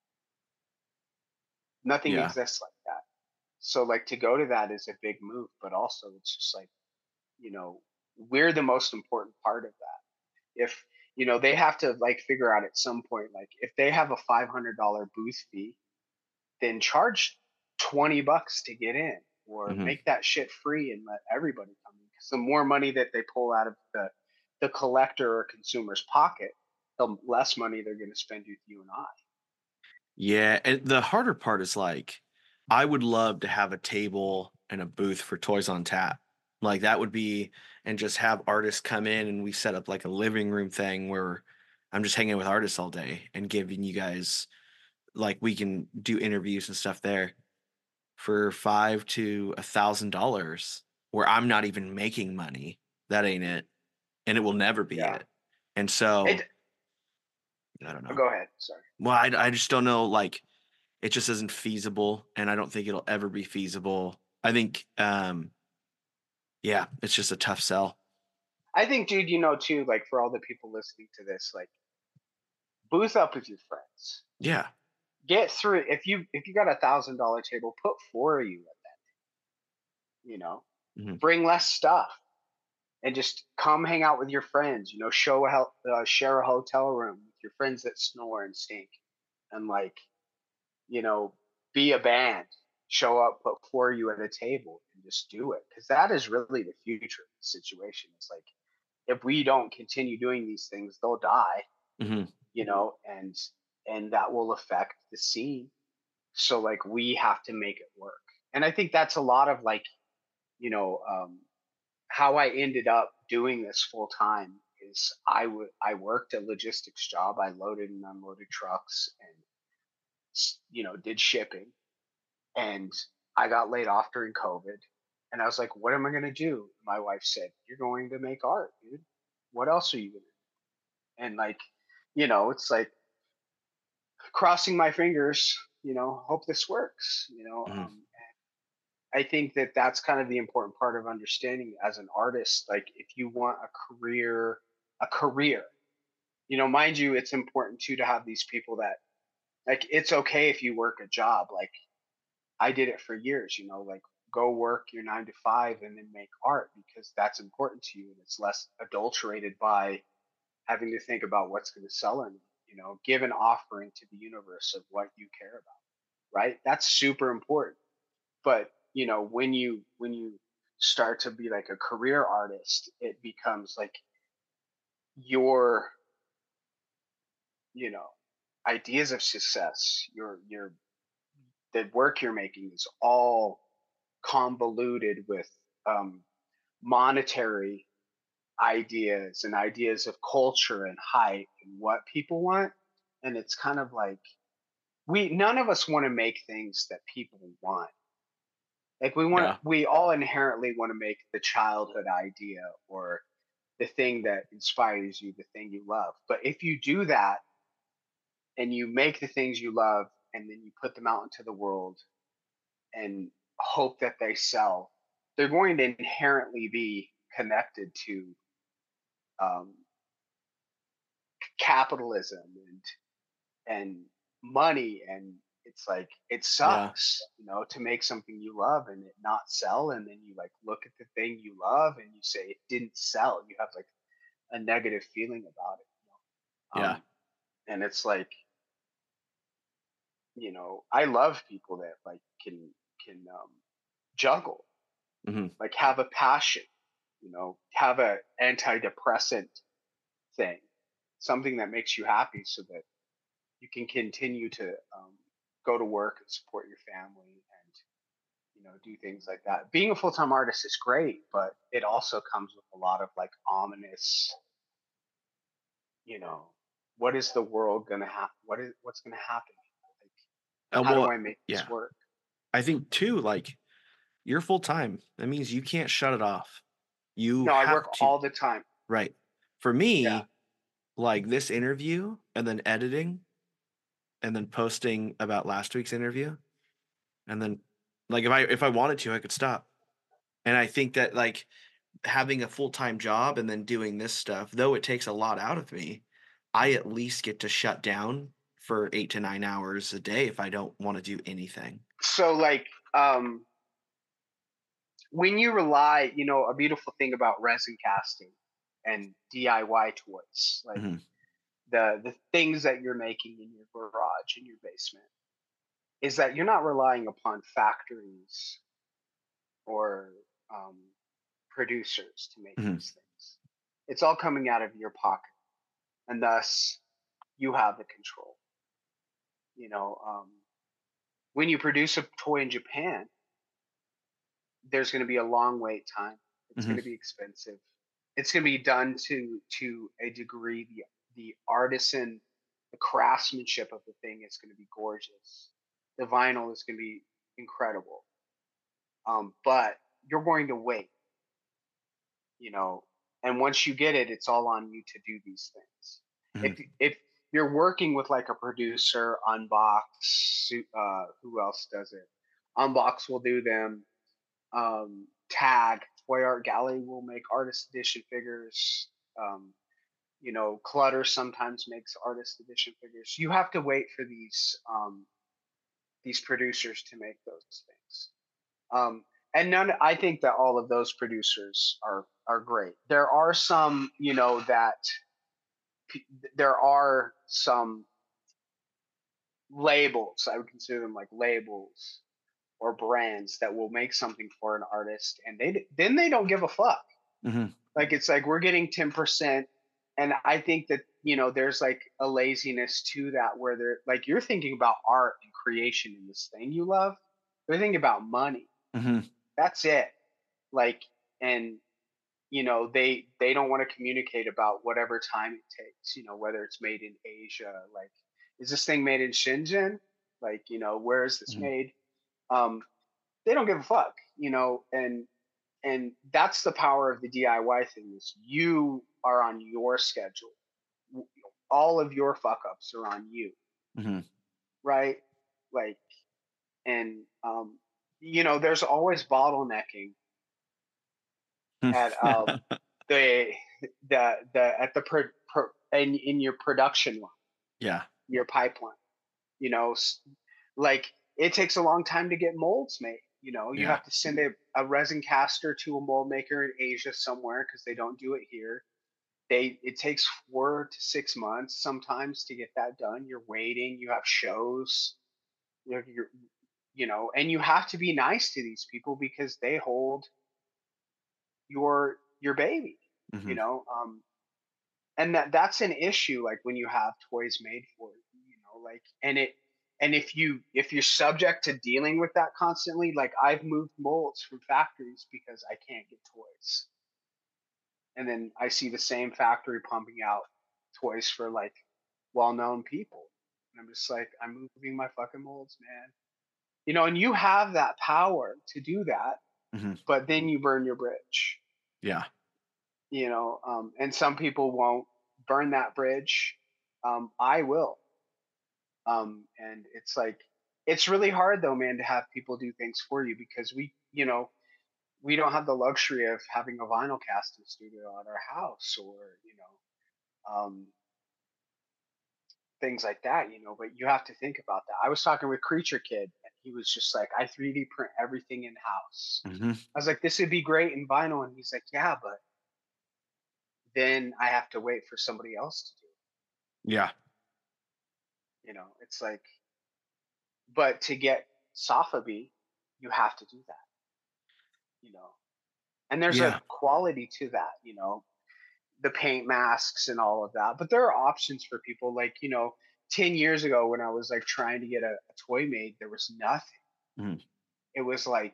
Nothing Yeah. exists like that. So like to go to that is a big move, but also it's just like, you know, we're the most important part of that. If you know, they have to like figure out at some point, like if they have a five hundred dollar booth fee, then charge twenty bucks to get in, or Mhm. make that shit free and let everybody come in. Because the more money that they pull out of the the collector or consumer's pocket, the less money they're going to spend with you and I. Yeah, and the harder part is like, I would love to have a table and a booth for Toys on Tap. Like that would be, and just have artists come in and we set up like a living room thing where I'm just hanging with artists all day and giving you guys, like we can do interviews and stuff there for five to a thousand dollars where I'm not even making money. That ain't it. And it will never be Yeah. it. And so It, I don't oh, know. go ahead. Sorry. Well, I, I just don't know. Like, it just isn't feasible, and I don't think it'll ever be feasible. I think, um, yeah, it's just a tough sell. I think, dude, you know, too, like for all the people listening to this, like booth up with your friends. Yeah, Get through. If you if you got a thousand dollar table, put four of you at that. You know, Mhm. bring less stuff. and just come hang out with your friends, you know, show a hel- uh, share a hotel room with your friends that snore and stink, and like, you know, be a band, show up, put four of you at a table, and just do it, because that is really the future of the situation. It's like, if we don't continue doing these things, they'll die, Mm-hmm. you know, and and that will affect the scene. So like, we have to make it work, and I think that's a lot of like, you know, um, how I ended up doing this full time is I would I worked a logistics job. I loaded and unloaded trucks and you know did shipping, and I got laid off during COVID. And I was like, what am I gonna do? My wife said, you're going to make art, dude. What else are you gonna do? And like, you know, it's like crossing my fingers, you know, hope this works, you know. Mm-hmm. Um, I think that that's kind of the important part of understanding as an artist. Like, if you want a career, a career, you know, mind you, it's important too to have these people that, like, it's okay if you work a job. Like, I did it for years, you know, like, go work your nine to five and then make art, because that's important to you and it's less adulterated by having to think about what's going to sell, and, you know, give an offering to the universe of what you care about, right? That's super important. But you know, when you when you start to be like a career artist, it becomes like your, you know, ideas of success, your your the work you're making is all convoluted with um, monetary ideas and ideas of culture and hype and what people want. And it's kind of like, we none of us want to make things that people want. Like, we want Yeah. we all inherently want to make the childhood idea or the thing that inspires you, the thing you love. But if you do that and you make the things you love and then you put them out into the world and hope that they sell, they're going to inherently be connected to um, capitalism and and money. And it's like, it Yeah. sucks, you know, to make something you love and it not sell, and then you like look at the thing you love and you say it didn't sell. You have like a negative feeling about it, you know? Yeah. Um, and it's like, you know, I love people that like can can um, juggle, Mm-hmm. like have a passion, you know, have a antidepressant thing, something that makes you happy, so that you can continue to um, go to work and support your family and, you know, do things like that. Being a full time artist is great, but it also comes with a lot of like ominous, you know, what is the world gonna happen? What is what's gonna happen? Uh, Like, how do well, I make this yeah. work? I think too, like, you're full time. That means you can't shut it off. You No, I have work to. all the time. Right. For Yeah. me, like this interview and then editing and then posting about last week's interview, and then like if I if I wanted to, I could stop. And I think that like having a full-time job and then doing this stuff, though it takes a lot out of me, I at least get to shut down for eight to nine hours a day if I don't want to do anything. So like, um, when you rely, you know, a beautiful thing about resin casting and D I Y toys, like Mhm. the the things that you're making in your garage, in your basement, is that you're not relying upon factories or um, producers to make Mhm. these things. It's all coming out of your pocket, and thus you have the control. You know, um, when you produce a toy in Japan, there's going to be a long wait time. It's going Mhm. to be expensive. It's going to be done to to a degree. The the artisan, the craftsmanship of the thing is going to be gorgeous. The vinyl is going to be incredible. Um, but you're going to wait, you know. And once you get it, it's all on you to do these things. Mhm. If if you're working with like a producer, Unbox, uh, who else does it? Unbox will do them. Um, Tag, Toy Art Gallery will make artist edition figures. Um, you know, Clutter sometimes makes artist edition figures. You have to wait for these um, these producers to make those things. Um, and none. I think that all of those producers are are great. There are some, you know, that p- there are some labels. I would consider them like labels or brands that will make something for an artist, and they then they don't give a fuck. Mm-hmm. Like it's like we're getting ten percent, and I think that you know there's like a laziness to that where they're like you're thinking about art and creation in this thing you love. They're thinking about money. Mm-hmm. That's it. Like and you know they they don't want to communicate about whatever time it takes. You know whether it's made in Asia, like is this thing made in Shenzhen? Like you know where is this Mhm. made? Um, they don't give a fuck. You know and and that's the power of the D I Y thing is you are on your schedule. All of your fuck ups are on you, Mm-hmm. right? Like, and um, you know, there's always bottlenecking at um the the the at the pro, pro, in in your production line, yeah. your pipeline. You know, s- like it takes a long time to get molds made. You know, you Yeah. have to send a, a resin caster to a mold maker in Asia somewhere because they don't do it here. They it takes four to six months sometimes to get that done. You're waiting. You have shows. You're, you're you know, and you have to be nice to these people because they hold your your baby. Mm-hmm. You know, um, and that that's an issue. Like when you have toys made for you, you know, like and it and if you if you're subject to dealing with that constantly, like I've moved molds from factories because I can't get toys, and then I see the same factory pumping out toys for like well-known people, and I'm just like, I'm moving my fucking molds, man. You know, and you have that power to do that, Mm-hmm. but then you burn your bridge. Yeah. You know, um, and some people won't burn that bridge. Um, I will. Um, and it's like, it's really hard though, man, to have people do things for you because we, you know, we don't have the luxury of having a vinyl casting studio at our house or, you know, um, things like that, you know, but you have to think about that. I was talking with Creature Kid and he was just like, I three D print everything in house. Mm-hmm. I was like, this would be great in vinyl. And he's like, yeah, but then I have to wait for somebody else to do it. Yeah. You know, it's like, but to get Sotheby, you have to do that, you know, and there's Yeah. a quality to that, you know, the paint masks and all of that. But there are options for people like, you know, ten years ago when I was like trying to get a, a toy made, there was nothing. Mm-hmm. It was like,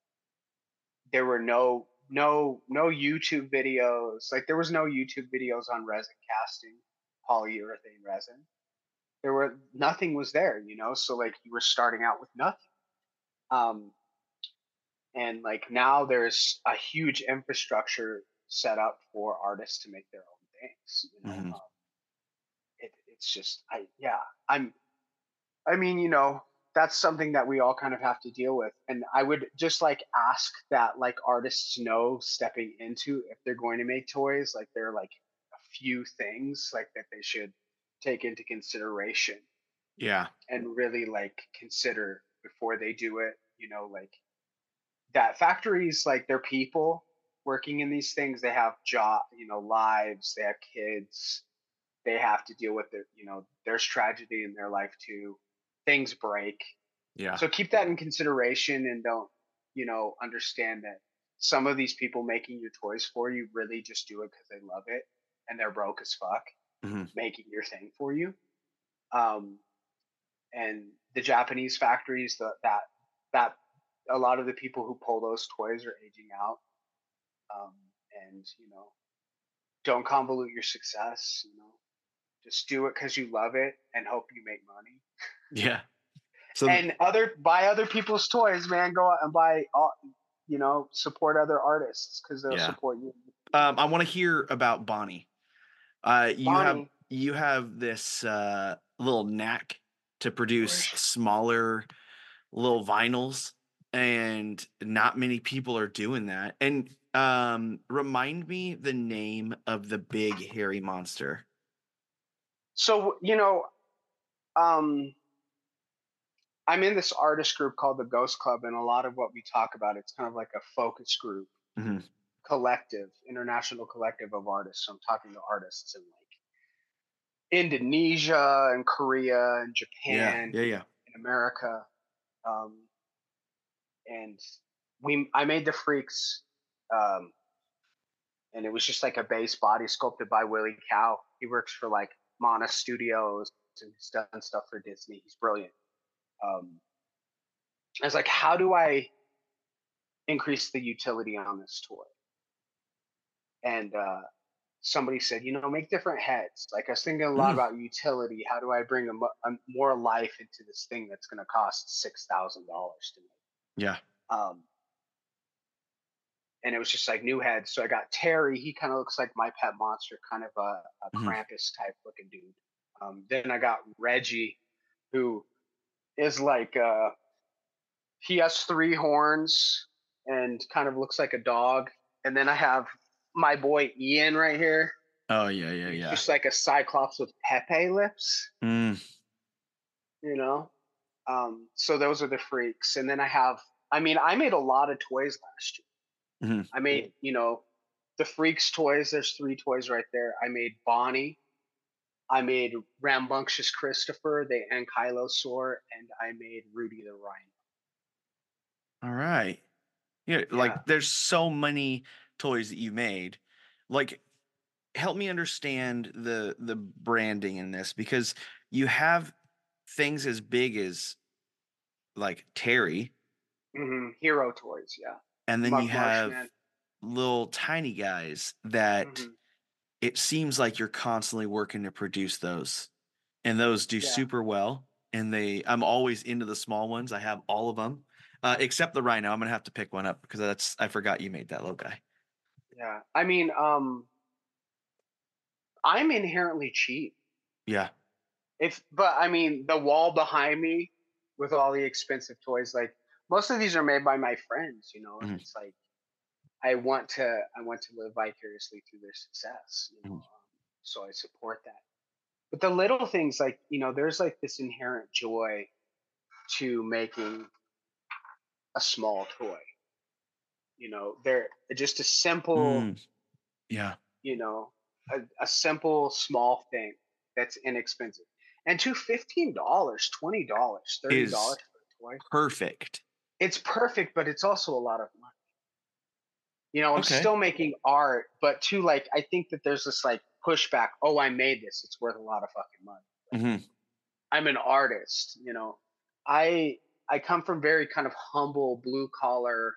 there were no, no, no YouTube videos. Like there was no YouTube videos on resin casting, polyurethane resin. There were, nothing was there, you know? So like you were starting out with nothing. Um, and like now there's a huge infrastructure set up for artists to make their own things, you know? Mm-hmm. Um, it, it's just I yeah I'm I mean you know that's something that we all kind of have to deal with, and I would just like ask that like artists know stepping into if they're going to make toys, like there are like a few things like that they should take into consideration Yeah. and really like consider before they do it, you know, like that factories, like they're people working in these things, they have job, you know, lives, they have kids, they have to deal with it. You know, there's tragedy in their life too. Things break. Yeah. So keep that in consideration and don't, you know, understand that some of these people making your toys for you really just do it because they love it and they're broke as fuck Mm-hmm. making your thing for you. Um, and the Japanese factories that, that, that a lot of the people who pull those toys are aging out. Um, and, you know, don't convolute your success, you know, just do it because you love it and hope you make money. Yeah. So And other buy other people's toys, man. Go out and buy, all, you know, support other artists because they'll Yeah. support you. um, I want to hear about Bonnie. Uh, you have Bonnie. you have this uh, little knack to produce smaller little vinyls, and not many people are doing that. And um, remind me the name of the big hairy monster. So you know, um, I'm in this artist group called the Ghost Club, and a lot of what we talk about, it's kind of like a focus group, Mm-hmm. collective, international collective of artists. So I'm talking to artists in like Indonesia and Korea and Yeah, Japan, yeah, yeah. in America, um, and we I made the Freaks, um, and it was just like a base body sculpted by Willie Cow. He works for like Mana Studios and he's done stuff for Disney. He's brilliant. Um, I was like, how do I increase the utility on this toy? And uh, somebody said, you know, make different heads. Like I was thinking a lot Mm. about utility. How do I bring a, mo- a more life into this thing that's going to cost six thousand dollars to make? Yeah. Um, and it was just like new heads. So I got Terry. He kind of looks like my pet monster, kind of a, a Mhm. Krampus type looking dude. Um, then I got Reggie, who is like uh, he has three horns and kind of looks like a dog. And then I have my boy Ian right here. Oh yeah, yeah, He's yeah. just like a cyclops with Pepe lips, Mm. you know. Um, so those are the Freaks. And then I have, I mean, I made a lot of toys last year. Mhm. I made, you know, the Freaks toys. There's three toys right there. I made Bonnie. I made Rambunctious Christopher, the Ankylosaur, and I made Rudy the Rhino. All right. Yeah, Yeah. like there's so many toys that you made. Like, help me understand the the branding in this, because you have things as big as like Terry, hmm Hero toys, yeah. and then Muck you have Marshman. little tiny guys that Mhm. it seems like you're constantly working to produce those, and those do Yeah. super well. And they, I'm always into the small ones. I have all of them, uh, except the Rhino. I'm gonna have to pick one up because that's, I forgot you made that little guy. Yeah. I mean, um, I'm inherently cheap. Yeah. If, but I mean, the wall behind me with all the expensive toys, like most of these are made by my friends, you know, and Mhm. it's like I want to, I want to live vicariously through their success, you know, Mhm. um, so I support that. But the little things, like you know, there's like this inherent joy to making a small toy. You know, they're just a simple, Mm, yeah. you know, a, a simple small thing that's inexpensive. And to fifteen dollars, twenty dollars, thirty dollars Is for a toy, perfect. it's perfect, but it's also a lot of money. You know, I'm Okay. still making art, but to like, I think that there's this like pushback. Oh, I made this. It's worth a lot of fucking money. Hmm. I'm an artist, you know. I I come from very kind of humble blue collar,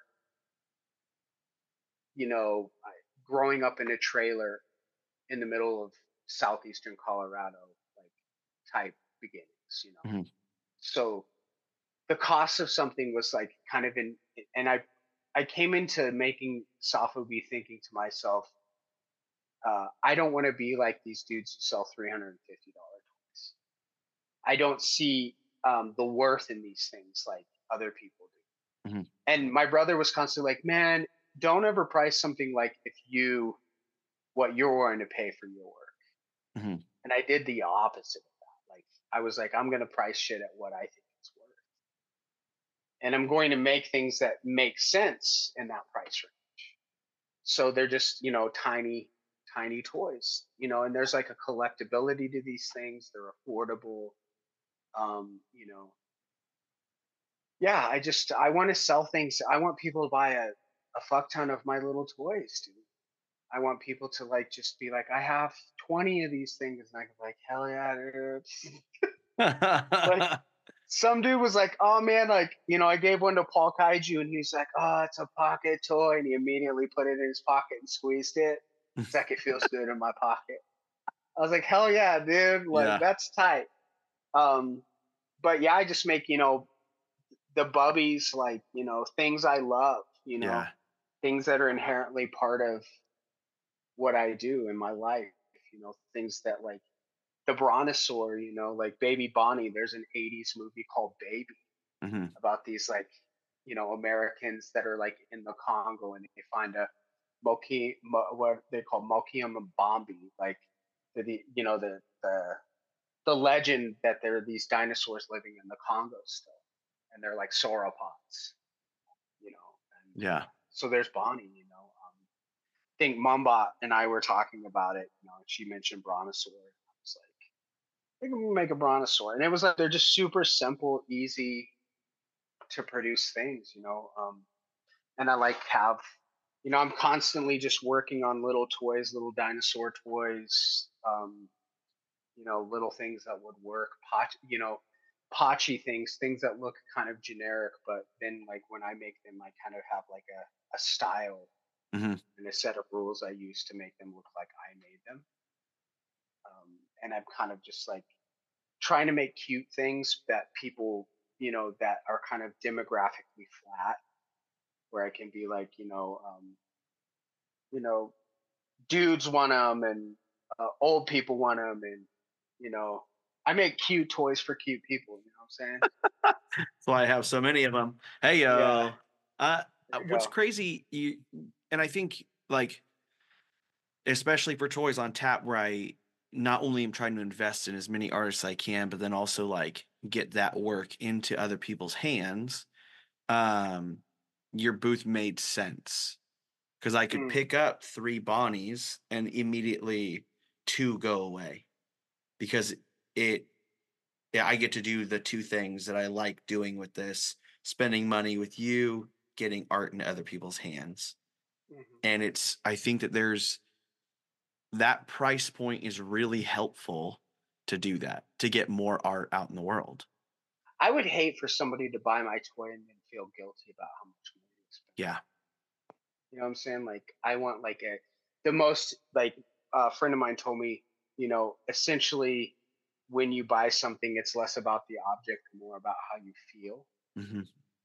you know, growing up in a trailer in the middle of southeastern Colorado, like type beginnings, you know. Hmm. So the cost of something was like kind of in, and I I came into making Sofubi thinking to myself, uh, I don't want to be like these dudes who sell three hundred fifty dollars toys. I don't see um, the worth in these things like other people do. Hmm. And my brother was constantly like, man, don't ever price something like if you, what you're willing to pay for your work. Hmm. And I did the opposite of that. Like, I was like, I'm going to price shit at what I think it's worth. And I'm going to make things that make sense in that price range. So they're just, you know, tiny, tiny toys, you know, and there's like a collectability to these things. They're affordable. Um, you know, yeah, I just, I want to sell things. I want people to buy a, a fuck ton of my little toys, dude. I want people to like, just be like, I have twenty of these things. And I can be like, hell yeah, dude. Like, some dude was like, oh man, like, you know, I gave one to Paul Kaiju and he's like, oh, it's a pocket toy. And he immediately put it in his pocket and squeezed it. It's like, it feels good in my pocket. I was like, hell yeah, dude. Like, Yeah. that's tight. Um, but yeah, I just make, you know, the bubbies, like, you know, things I love, you know, Yeah. things that are inherently part of what I do in my life, you know, things that like the Brontosaur, you know, like Baby Bonnie. There's an eighties movie called Baby Hmm. about these like, you know, Americans that are like in the Congo and they find a Moki, Mo, what they call Mokium Mbambi, like the, the you know the the the legend that there are these dinosaurs living in the Congo still. and they're like sauropods, you know. And Yeah. so there's Bonnie, you know. Um, I think Mamba and I were talking about it, you know, and she mentioned Brontosaur. And I was like, I think we'll make a Brontosaur. And it was like, they're just super simple, easy to produce things, you know. Um, and I like have, you know, I'm constantly just working on little toys, little dinosaur toys, um, you know, little things that would work, pot, you know, potchy things, things that look kind of generic, but then like when I make them, I kind of have like a, a style Mm-hmm. and a set of rules I use to make them look like I made them. Um, and I'm kind of just like trying to make cute things that people, you know, that are kind of demographically flat, where I can be like, you know, um, you know, dudes want them and uh, old people want them, and you know, I make cute toys for cute people. You know what I'm saying? That's why I have so many of them. Hey, yo. Yeah. Uh, There you what's go. crazy, you, and I think, like, especially for Toys on Tap, where I not only am trying to invest in as many artists as I can, but then also, like, get that work into other people's hands, um, your booth made sense. Because I could Mm. pick up three Bonnies and immediately two go away. Because it, yeah, I get to do the two things that I like doing with this, spending money with you, getting art in other people's hands. Mhm. And it's, I think that there's, that price point is really helpful to do that, to get more art out in the world. I would hate for somebody to buy my toy and then feel guilty about how much money they spent. Yeah. You know what I'm saying? Like I want like a the most like a friend of mine told me, you know, essentially when you buy something, it's less about the object and more about how you feel. Mm-hmm.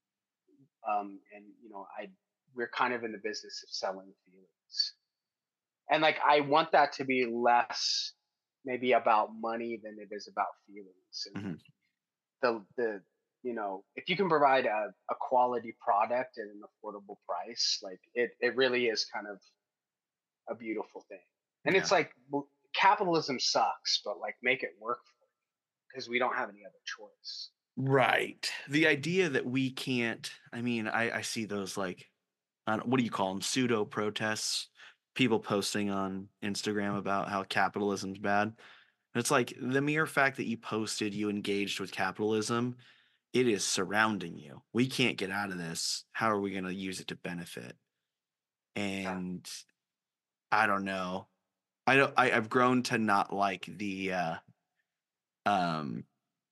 Um, and you know, I we're kind of in the business of selling feelings, and like I want that to be less maybe about money than it is about feelings. And Mm-hmm. the the you know, if you can provide a, a quality product at an affordable price, like it it really is kind of a beautiful thing. And Yeah. it's like well, capitalism sucks, but like make it work for you because we don't have any other choice. Right. The idea that we can't, I mean, I, I see those like, I don't, what do you call them? Pseudo protests, people posting on Instagram about how capitalism's bad. And it's like the mere fact that you posted, you engaged with capitalism, it is surrounding you. We can't get out of this. How are we going to use it to benefit? And I don't know. I don't, I, I've grown to not like the, uh, um,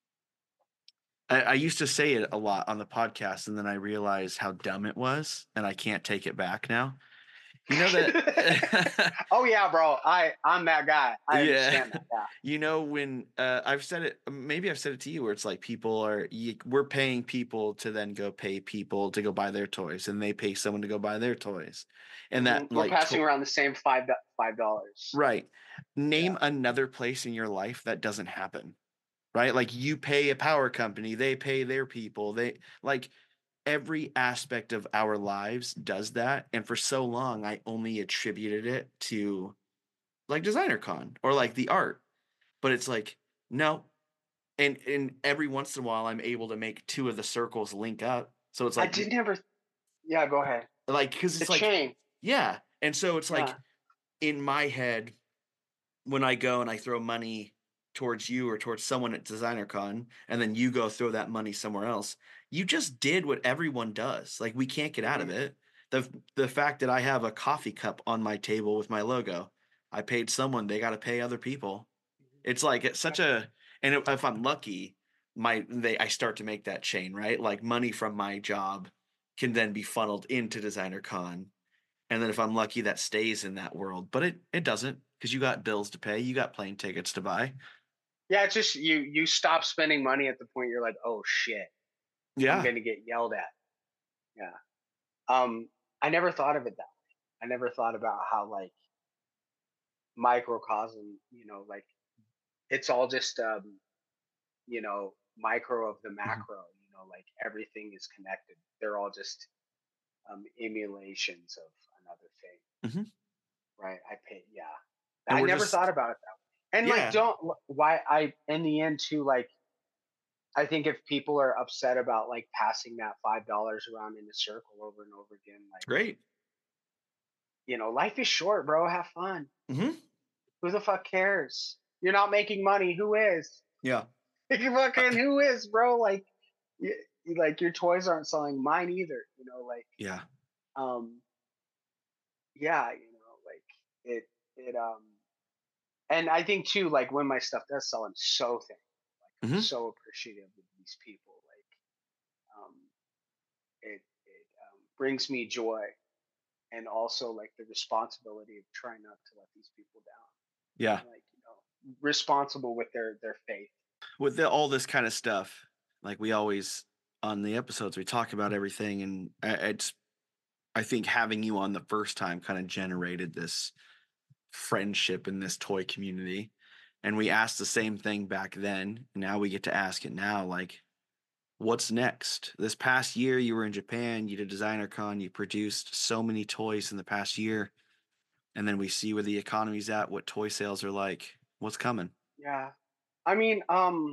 I, I used to say it a lot on the podcast, and then I realized how dumb it was, and I can't take it back now. You know that? Oh yeah, bro. I I'm that guy. I Yeah. understand that. Yeah. You know when uh, I've said it, maybe I've said it to you, where it's like people are, you, we're paying people to then go pay people to go buy their toys, and they pay someone to go buy their toys, and Mhm. that We're like passing to- around the same five do- five dollars. right. Name Yeah. another place in your life that doesn't happen. Right? Like you pay a power company, they pay their people. They like every aspect of our lives does that. And for so long, I only attributed it to like DesignerCon or like the art. But it's like, no. And and every once in a while, I'm able to make two of the circles link up. So it's I like, did never. Yeah, go ahead. like, because The it's like, chain. yeah. And so it's like Yeah. in my head, when I go and I throw money towards you or towards someone at DesignerCon, and then you go throw that money somewhere else, you just did what everyone does. Like we can't get out of it. The the fact that I have a coffee cup on my table with my logo, I paid someone, they got to pay other people. It's like it's such a, and if, if I'm lucky, my they I start to make that chain, right? Like money from my job can then be funneled into DesignerCon. And then if I'm lucky, that stays in that world. But it, it doesn't, because you got bills to pay, you got plane tickets to buy. Yeah, it's just you you stop spending money at the point you're like, oh shit, Yeah. I'm gonna get yelled at. Yeah. Um, I never thought of it that way. I never thought about how like microcosm, you know, like it's all just um, you know, micro of the macro, you know, like everything is connected. They're all just um emulations of another thing. Mhm. Right. I pay yeah. And I we're never just- thought about it that way. And Yeah. like don't why I in the end too, like I think if people are upset about like passing that five dollars around in a circle over and over again, like, Great. you know, life is short, bro. Have fun. Mm-hmm. Who the fuck cares? You're not making money. Who is? Yeah. You fucking who is, bro? Like, you, like your toys aren't selling. Mine either. You know, like, Yeah. um, yeah, you know, like it, it, um, and I think too, like when my stuff does sell, I'm so thankful. Like, I'm Mm-hmm. so appreciative of these people. Like, um, it, it um, brings me joy, and also like the responsibility of trying not to let these people down. Yeah. Like, you know, responsible with their their faith. With the, all this kind of stuff, like we always on the episodes, we talk about everything, and I- it's, I think having you on the first time kind of generated this friendship in this toy community. And we asked the same thing back then. And now we get to ask it now. Like, what's next? This past year, you were in Japan, you did Designer Con, you produced so many toys in the past year. And then we see where the economy's at, what toy sales are like. What's coming? Yeah, I mean, um,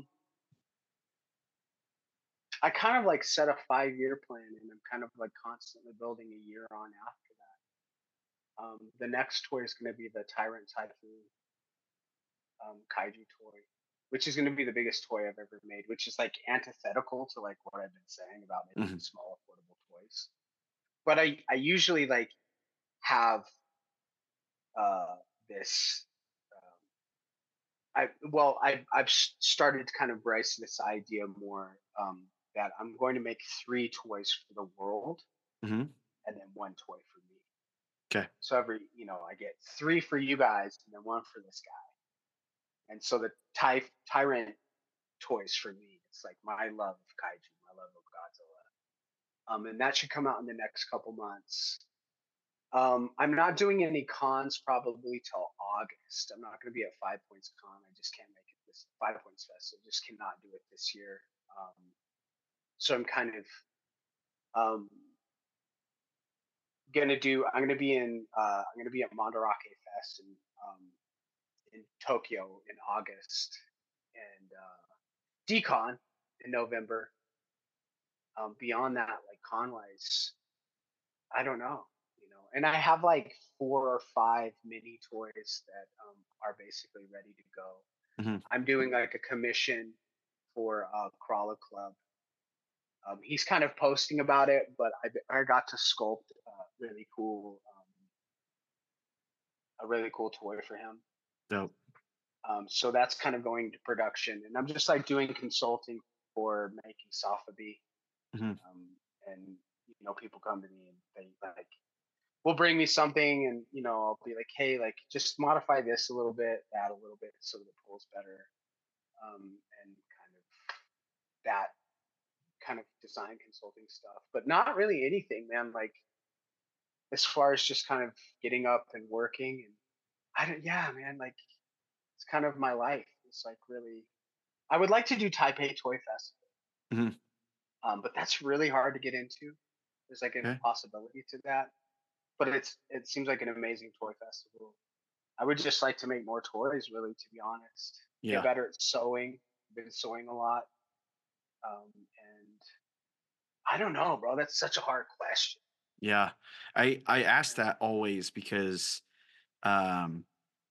I kind of like set a five year plan, and I'm kind of like constantly building a year on after that. Um, the next toy is going to be the Tyrant Typhoon um, kaiju toy, which is going to be the biggest toy I've ever made, which is like antithetical to like what I've been saying about making Mhm. small affordable toys. But I I usually like have uh, this. Um, I well I I've s- started to kind of brace this idea more um, that I'm going to make three toys for the world Mhm. and then one toy for me. Okay. So every you know I get three for you guys and then one for this guy. And so the ty- Tyrant toys for me. It's like my love of kaiju, my love of Godzilla. Um, and that should come out in the next couple months. Um, I'm not doing any cons probably till August. I'm not going to be at Five Points Con. I just can't make it this Five Points Fest. I just cannot do it this year. Um, so I'm kind of um, gonna do. I'm gonna be in. Uh, I'm gonna be at Mandarake Fest in um, in Tokyo in August, and uh, D-Con in November. Um, beyond that, like con-wise, I don't know, you know. And I have like four or five mini toys that um, are basically ready to go. Mhm. I'm doing like a commission for uh, Crawler Club. Um, he's kind of posting about it, but I, I got to sculpt a really cool, um, a really cool toy for him. Dope. Um, so that's kind of going to production, and I'm just like doing consulting for making Sotheby. Mhm. Um, and you know, people come to me and they like will bring me something, and you know, I'll be like, hey, like just modify this a little bit, that a little bit, so that it pulls better, um, and kind of that kind of design consulting stuff, but not really anything, man. Like as far as just kind of getting up and working, and I don't, yeah, man, like it's kind of my life. It's like really, I would like to do Taipei Toy Festival, Mhm. um, but that's really hard to get into. There's like an Okay. impossibility to that, but it's it seems like an amazing toy festival. I would just like to make more toys, really, to be honest. Yeah. Get better at sewing. Been sewing a lot, um, and I don't know, bro. That's such a hard question. Yeah. I I ask that always because um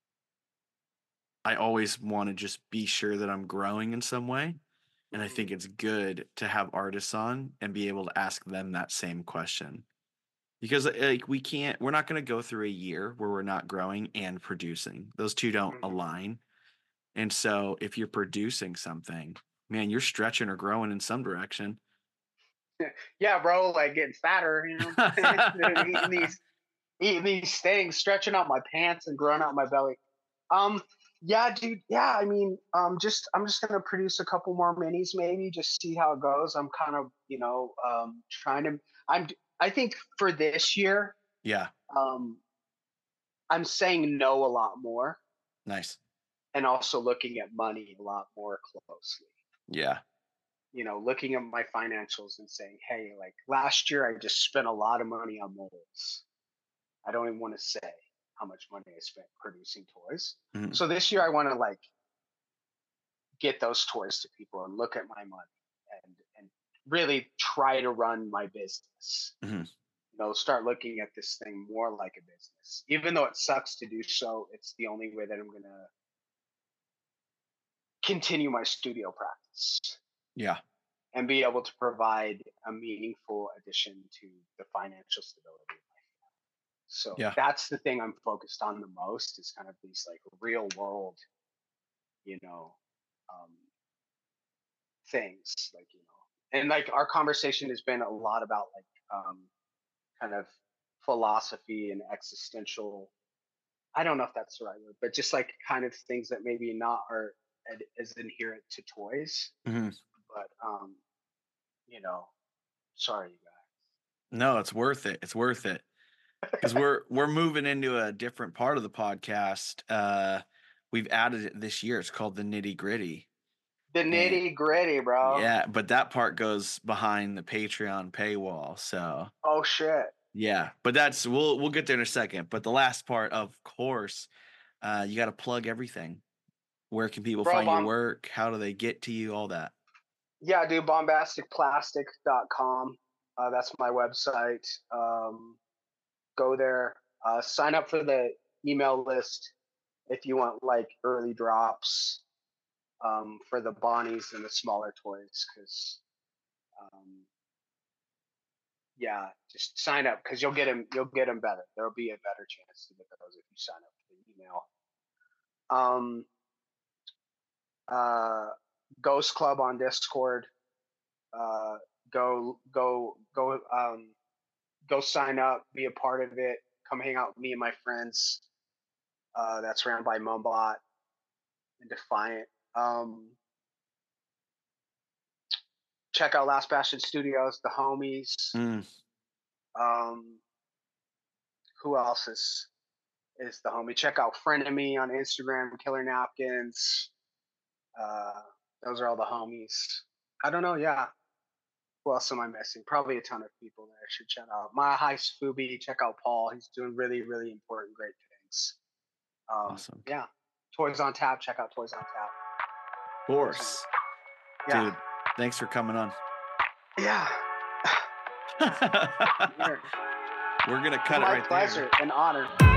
I always want to just be sure that I'm growing in some way. And I think it's good to have artists on and be able to ask them that same question. Because like we can't, we're not going to go through a year where we're not growing and producing. Those two don't Mhm. align. And so if you're producing something, man, you're stretching or growing in some direction. Yeah, bro. Like getting fatter, you know, eating these eating these things, stretching out my pants and growing out my belly. Um, yeah, dude. Yeah, I mean, um, just I'm just gonna produce a couple more minis, maybe, just see how it goes. I'm kind of, you know, um, trying to. I'm. I think for this year, Yeah. um, I'm saying no a lot more, Nice. and also looking at money a lot more closely. Yeah. You know, looking at my financials and saying, hey, like last year, I just spent a lot of money on molds. I don't even want to say how much money I spent producing toys. Mhm. So this year I want to like get those toys to people and look at my money really try to run my business. Mm-hmm. You know, start looking at this thing more like a business. Even though it sucks to do so, it's the only way that I'm going to continue my studio practice. Yeah. And be able to provide a meaningful addition to the financial stability of my family. So yeah. that's the thing I'm focused on the most, is kind of these like real world, you know, um, things, like, you know, and like our conversation has been a lot about like um, kind of philosophy and existential. I don't know if that's the right word, but just like kind of things that maybe not are as inherent to toys, mm-hmm. but um, you know, sorry, you guys. No, it's worth it. It's worth it. Because we're we're moving into a different part of the podcast. Uh, we've added it this year. It's called the Nitty Gritty. The Nitty Gritty, bro. Yeah, but that part goes behind the Patreon paywall. So. Oh shit. Yeah, but that's we'll we'll get there in a second. But the last part, of course, uh, you got to plug everything. Where can people bro, find bomb- your work? How do they get to you? All that. Yeah, dude, bombastic plastic dot com. Uh, that's my website. Um, go there. Uh, sign up for the email list if you want like early drops um, for the Bonnies and the smaller toys. Because, um, yeah, just sign up because you'll get them. You'll get them better. There'll be a better chance to get those if you sign up for the email. Um, uh, Ghost Club on Discord. Uh, go, go, go, um, go sign up, be a part of it. Come hang out with me and my friends. Uh, that's ran by Mumbot and Defiant. Um, check out Last Bastion Studios, the homies. Mm. Um, who else is is the homie? Check out Frenemy on Instagram, Killer Napkins. Uh, those are all the homies. I don't know, yeah. Who else am I missing? Probably a ton of people that I should check out. My High Scooby, check out Paul. He's doing really, really important, great things. Um, Awesome. Yeah. Toys on Tap. Check out Toys on Tap. Of course. Yeah. Dude, thanks for coming on. Yeah. We're going to cut My it right pleasure. there. An honor.